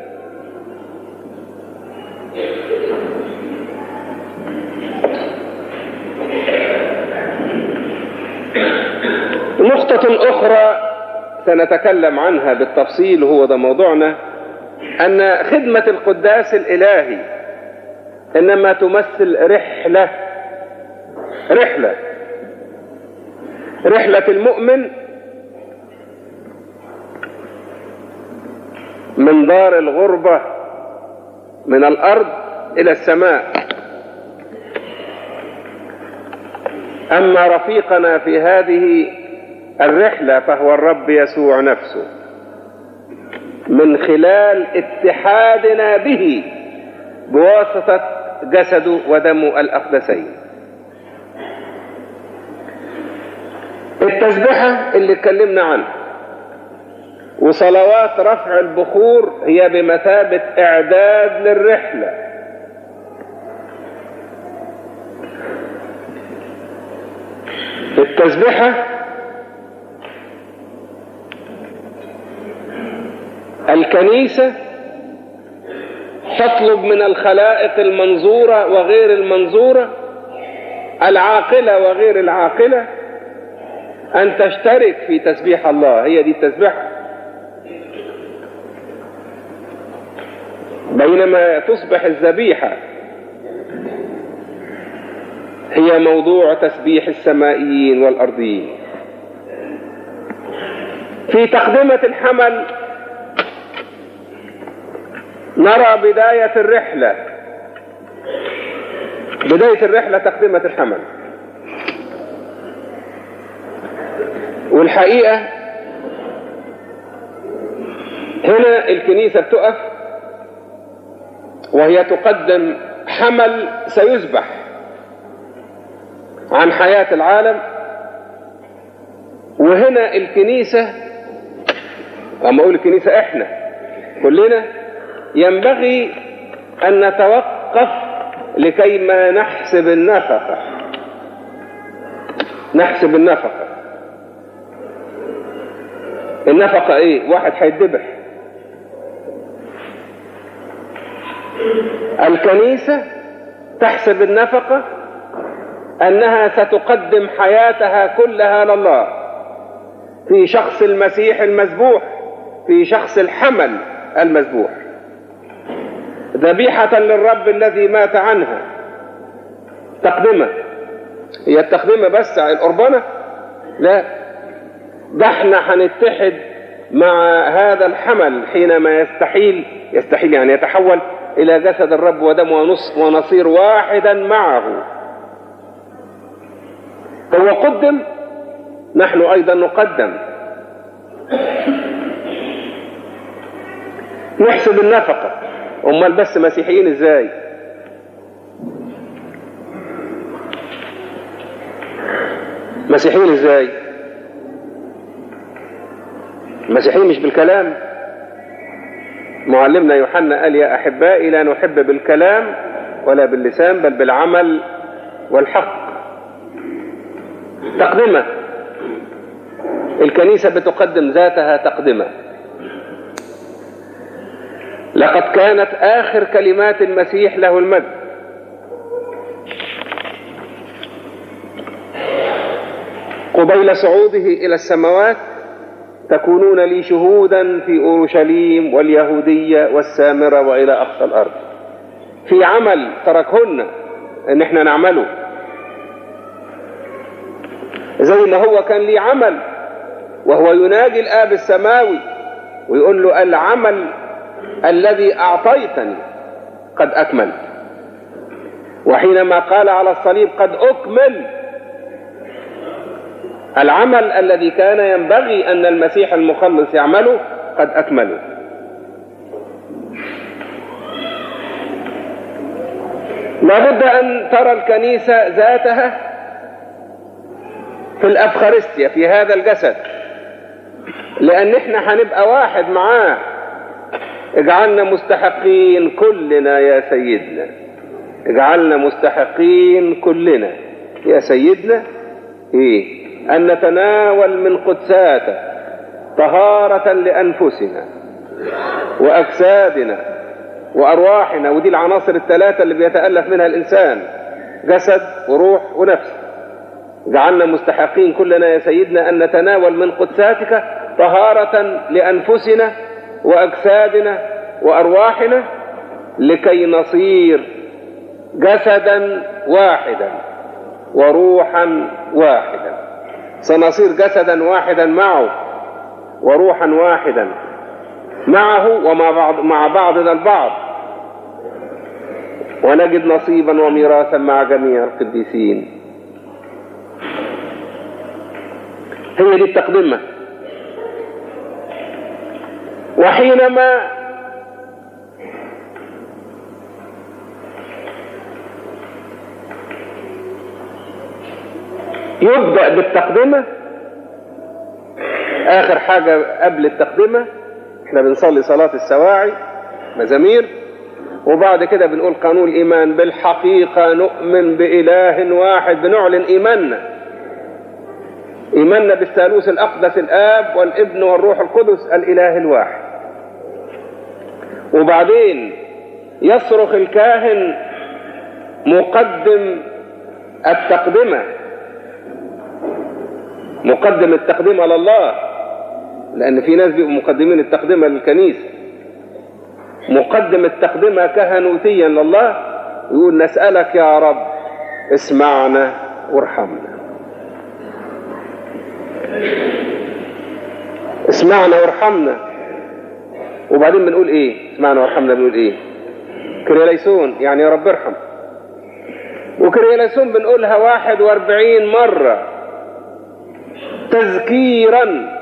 نقطة أخرى سنتكلم عنها بالتفصيل، هو ده موضوعنا، أن خدمة القداس الإلهي إنما تمثل رحلة رحلة رحلة المؤمن من دار الغربة من الأرض إلى السماء. أما رفيقنا في هذه الرحلة فهو الرب يسوع نفسه، من خلال اتحادنا به بواسطة جسده ودمه الأقدسين. التسبيحة اللي اتكلمنا عنها وصلوات رفع البخور هي بمثابة إعداد للرحلة. التسبيحة الكنيسة تطلب من الخلائق المنظورة وغير المنظورة، العاقلة وغير العاقلة، أن تشترك في تسبيح الله. هي دي التسبيحة. بينما تصبح الذبيحة هي موضوع تسبيح السمائيين والأرضيين. في تقدمة الحمل نرى بداية الرحلة. بداية الرحلة تقدمة الحمل. والحقيقة هنا الكنيسة بتقف وهي تقدم حمل سيذبح عن حياة العالم. وهنا الكنيسة، أما أقول الكنيسة إحنا كلنا، ينبغي أن نتوقف لكي ما نحسب النفقة. نحسب النفقة. النفقة إيه؟ واحد هيتذبح. الكنيسة تحسب النفقة أنها ستقدم حياتها كلها لله في شخص المسيح المذبوح، في شخص الحمل المذبوح، ذبيحة للرب الذي مات عنها. تقدمة. هي التقدمة بس القربانة؟ لا، ده احنا هنتحد مع هذا الحمل حينما يستحيل يستحيل يعني يتحول إلى جسد الرب ودمه ونص ونصير واحدا معه. هو قدم، نحن أيضا نقدم. نحسب النفقة. أمال بس مسيحيين إزاي؟ مسيحيين إزاي؟ مسيحيين مش بالكلام. معلمنا يوحنا قال: يا أحبائي لا نحب بالكلام ولا باللسان بل بالعمل والحق. تقدمة. الكنيسة بتقدم ذاتها تقدمة. لقد كانت آخر كلمات المسيح له المجد: قبيل صعوده إلى السماوات تكونون لي شهودا في أورشليم واليهودية والسامرة وإلى أقصى الأرض. في عمل تركهن إن احنا نعمله، زي ما هو كان لي عمل وهو يناجي الآب السماوي ويقول له: العمل الذي أعطيتني قد أكملت. وحينما قال على الصليب: قد أكمل، العمل الذي كان ينبغي أن المسيح المخلص يعمله قد أكمله. لابد أن ترى الكنيسة ذاتها في الأفخارستيا، في هذا الجسد، لأن احنا هنبقى واحد معاه. اجعلنا مستحقين كلنا يا سيدنا، اجعلنا مستحقين كلنا يا سيدنا ايه؟ أن نتناول من قدساته طهارة لأنفسنا وأجسادنا وأرواحنا. ودي العناصر الثلاثة اللي بيتألف منها الإنسان: جسد وروح ونفس. جعلنا مستحقين كلنا يا سيدنا أن نتناول من قدساتك طهارة لأنفسنا وأجسادنا وأرواحنا لكي نصير جسدا واحدا وروحا واحدا. سنصير جسدا واحدا معه وروحا واحدا معه ومع بعض مع بعضنا البعض، ونجد نصيبا وميراثا مع جميع القديسين. هي دي التقدمة. وحينما يبدأ بالتقدمة، آخر حاجة قبل التقدمة احنا بنصلي صلاة السواعي مزامير، وبعد كده بنقول قانون الإيمان. بالحقيقة نؤمن بإله واحد، بنعلن إيماننا إيماننا بالثالوث الأقدس الآب والابن والروح القدس الإله الواحد. وبعدين يصرخ الكاهن مقدم التقدمة، مقدم التقدمة لله، لأن في ناس بيبقوا مقدمين التقدمة للكنيسة. مقدم التقدمة كهنوتيا لله يقول نسألك يا رب اسمعنا وارحمنا، اسمعنا وارحمنا. وبعدين بنقول ايه؟ اسمعنا وارحمنا بنقول ايه؟ كرياليسون، يعني يا رب ارحم. وكرياليسون بنقولها واحد واربعين مرة تذكيرا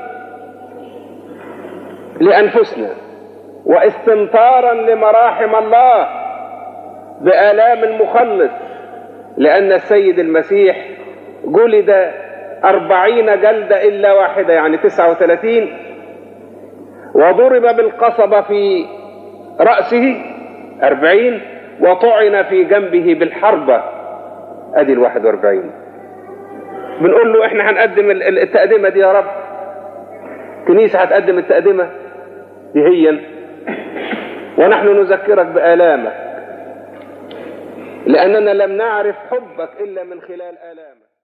لأنفسنا واستنطارا لمراحم الله بآلام المخلص، لأن السيد المسيح جلد أربعين جلدة إلا واحدة، يعني تسعة وثلاثين، وضرب بالقصبة في رأسه أربعين، وطعن في جنبه بالحربة، أدي الواحد واربعين. بنقول له احنا هنقدم التقدمة دي يا رب، كنيسة هتقدم التقدمة دي هي، ونحن نذكرك بآلامك، لأننا لم نعرف حبك إلا من خلال آلامك.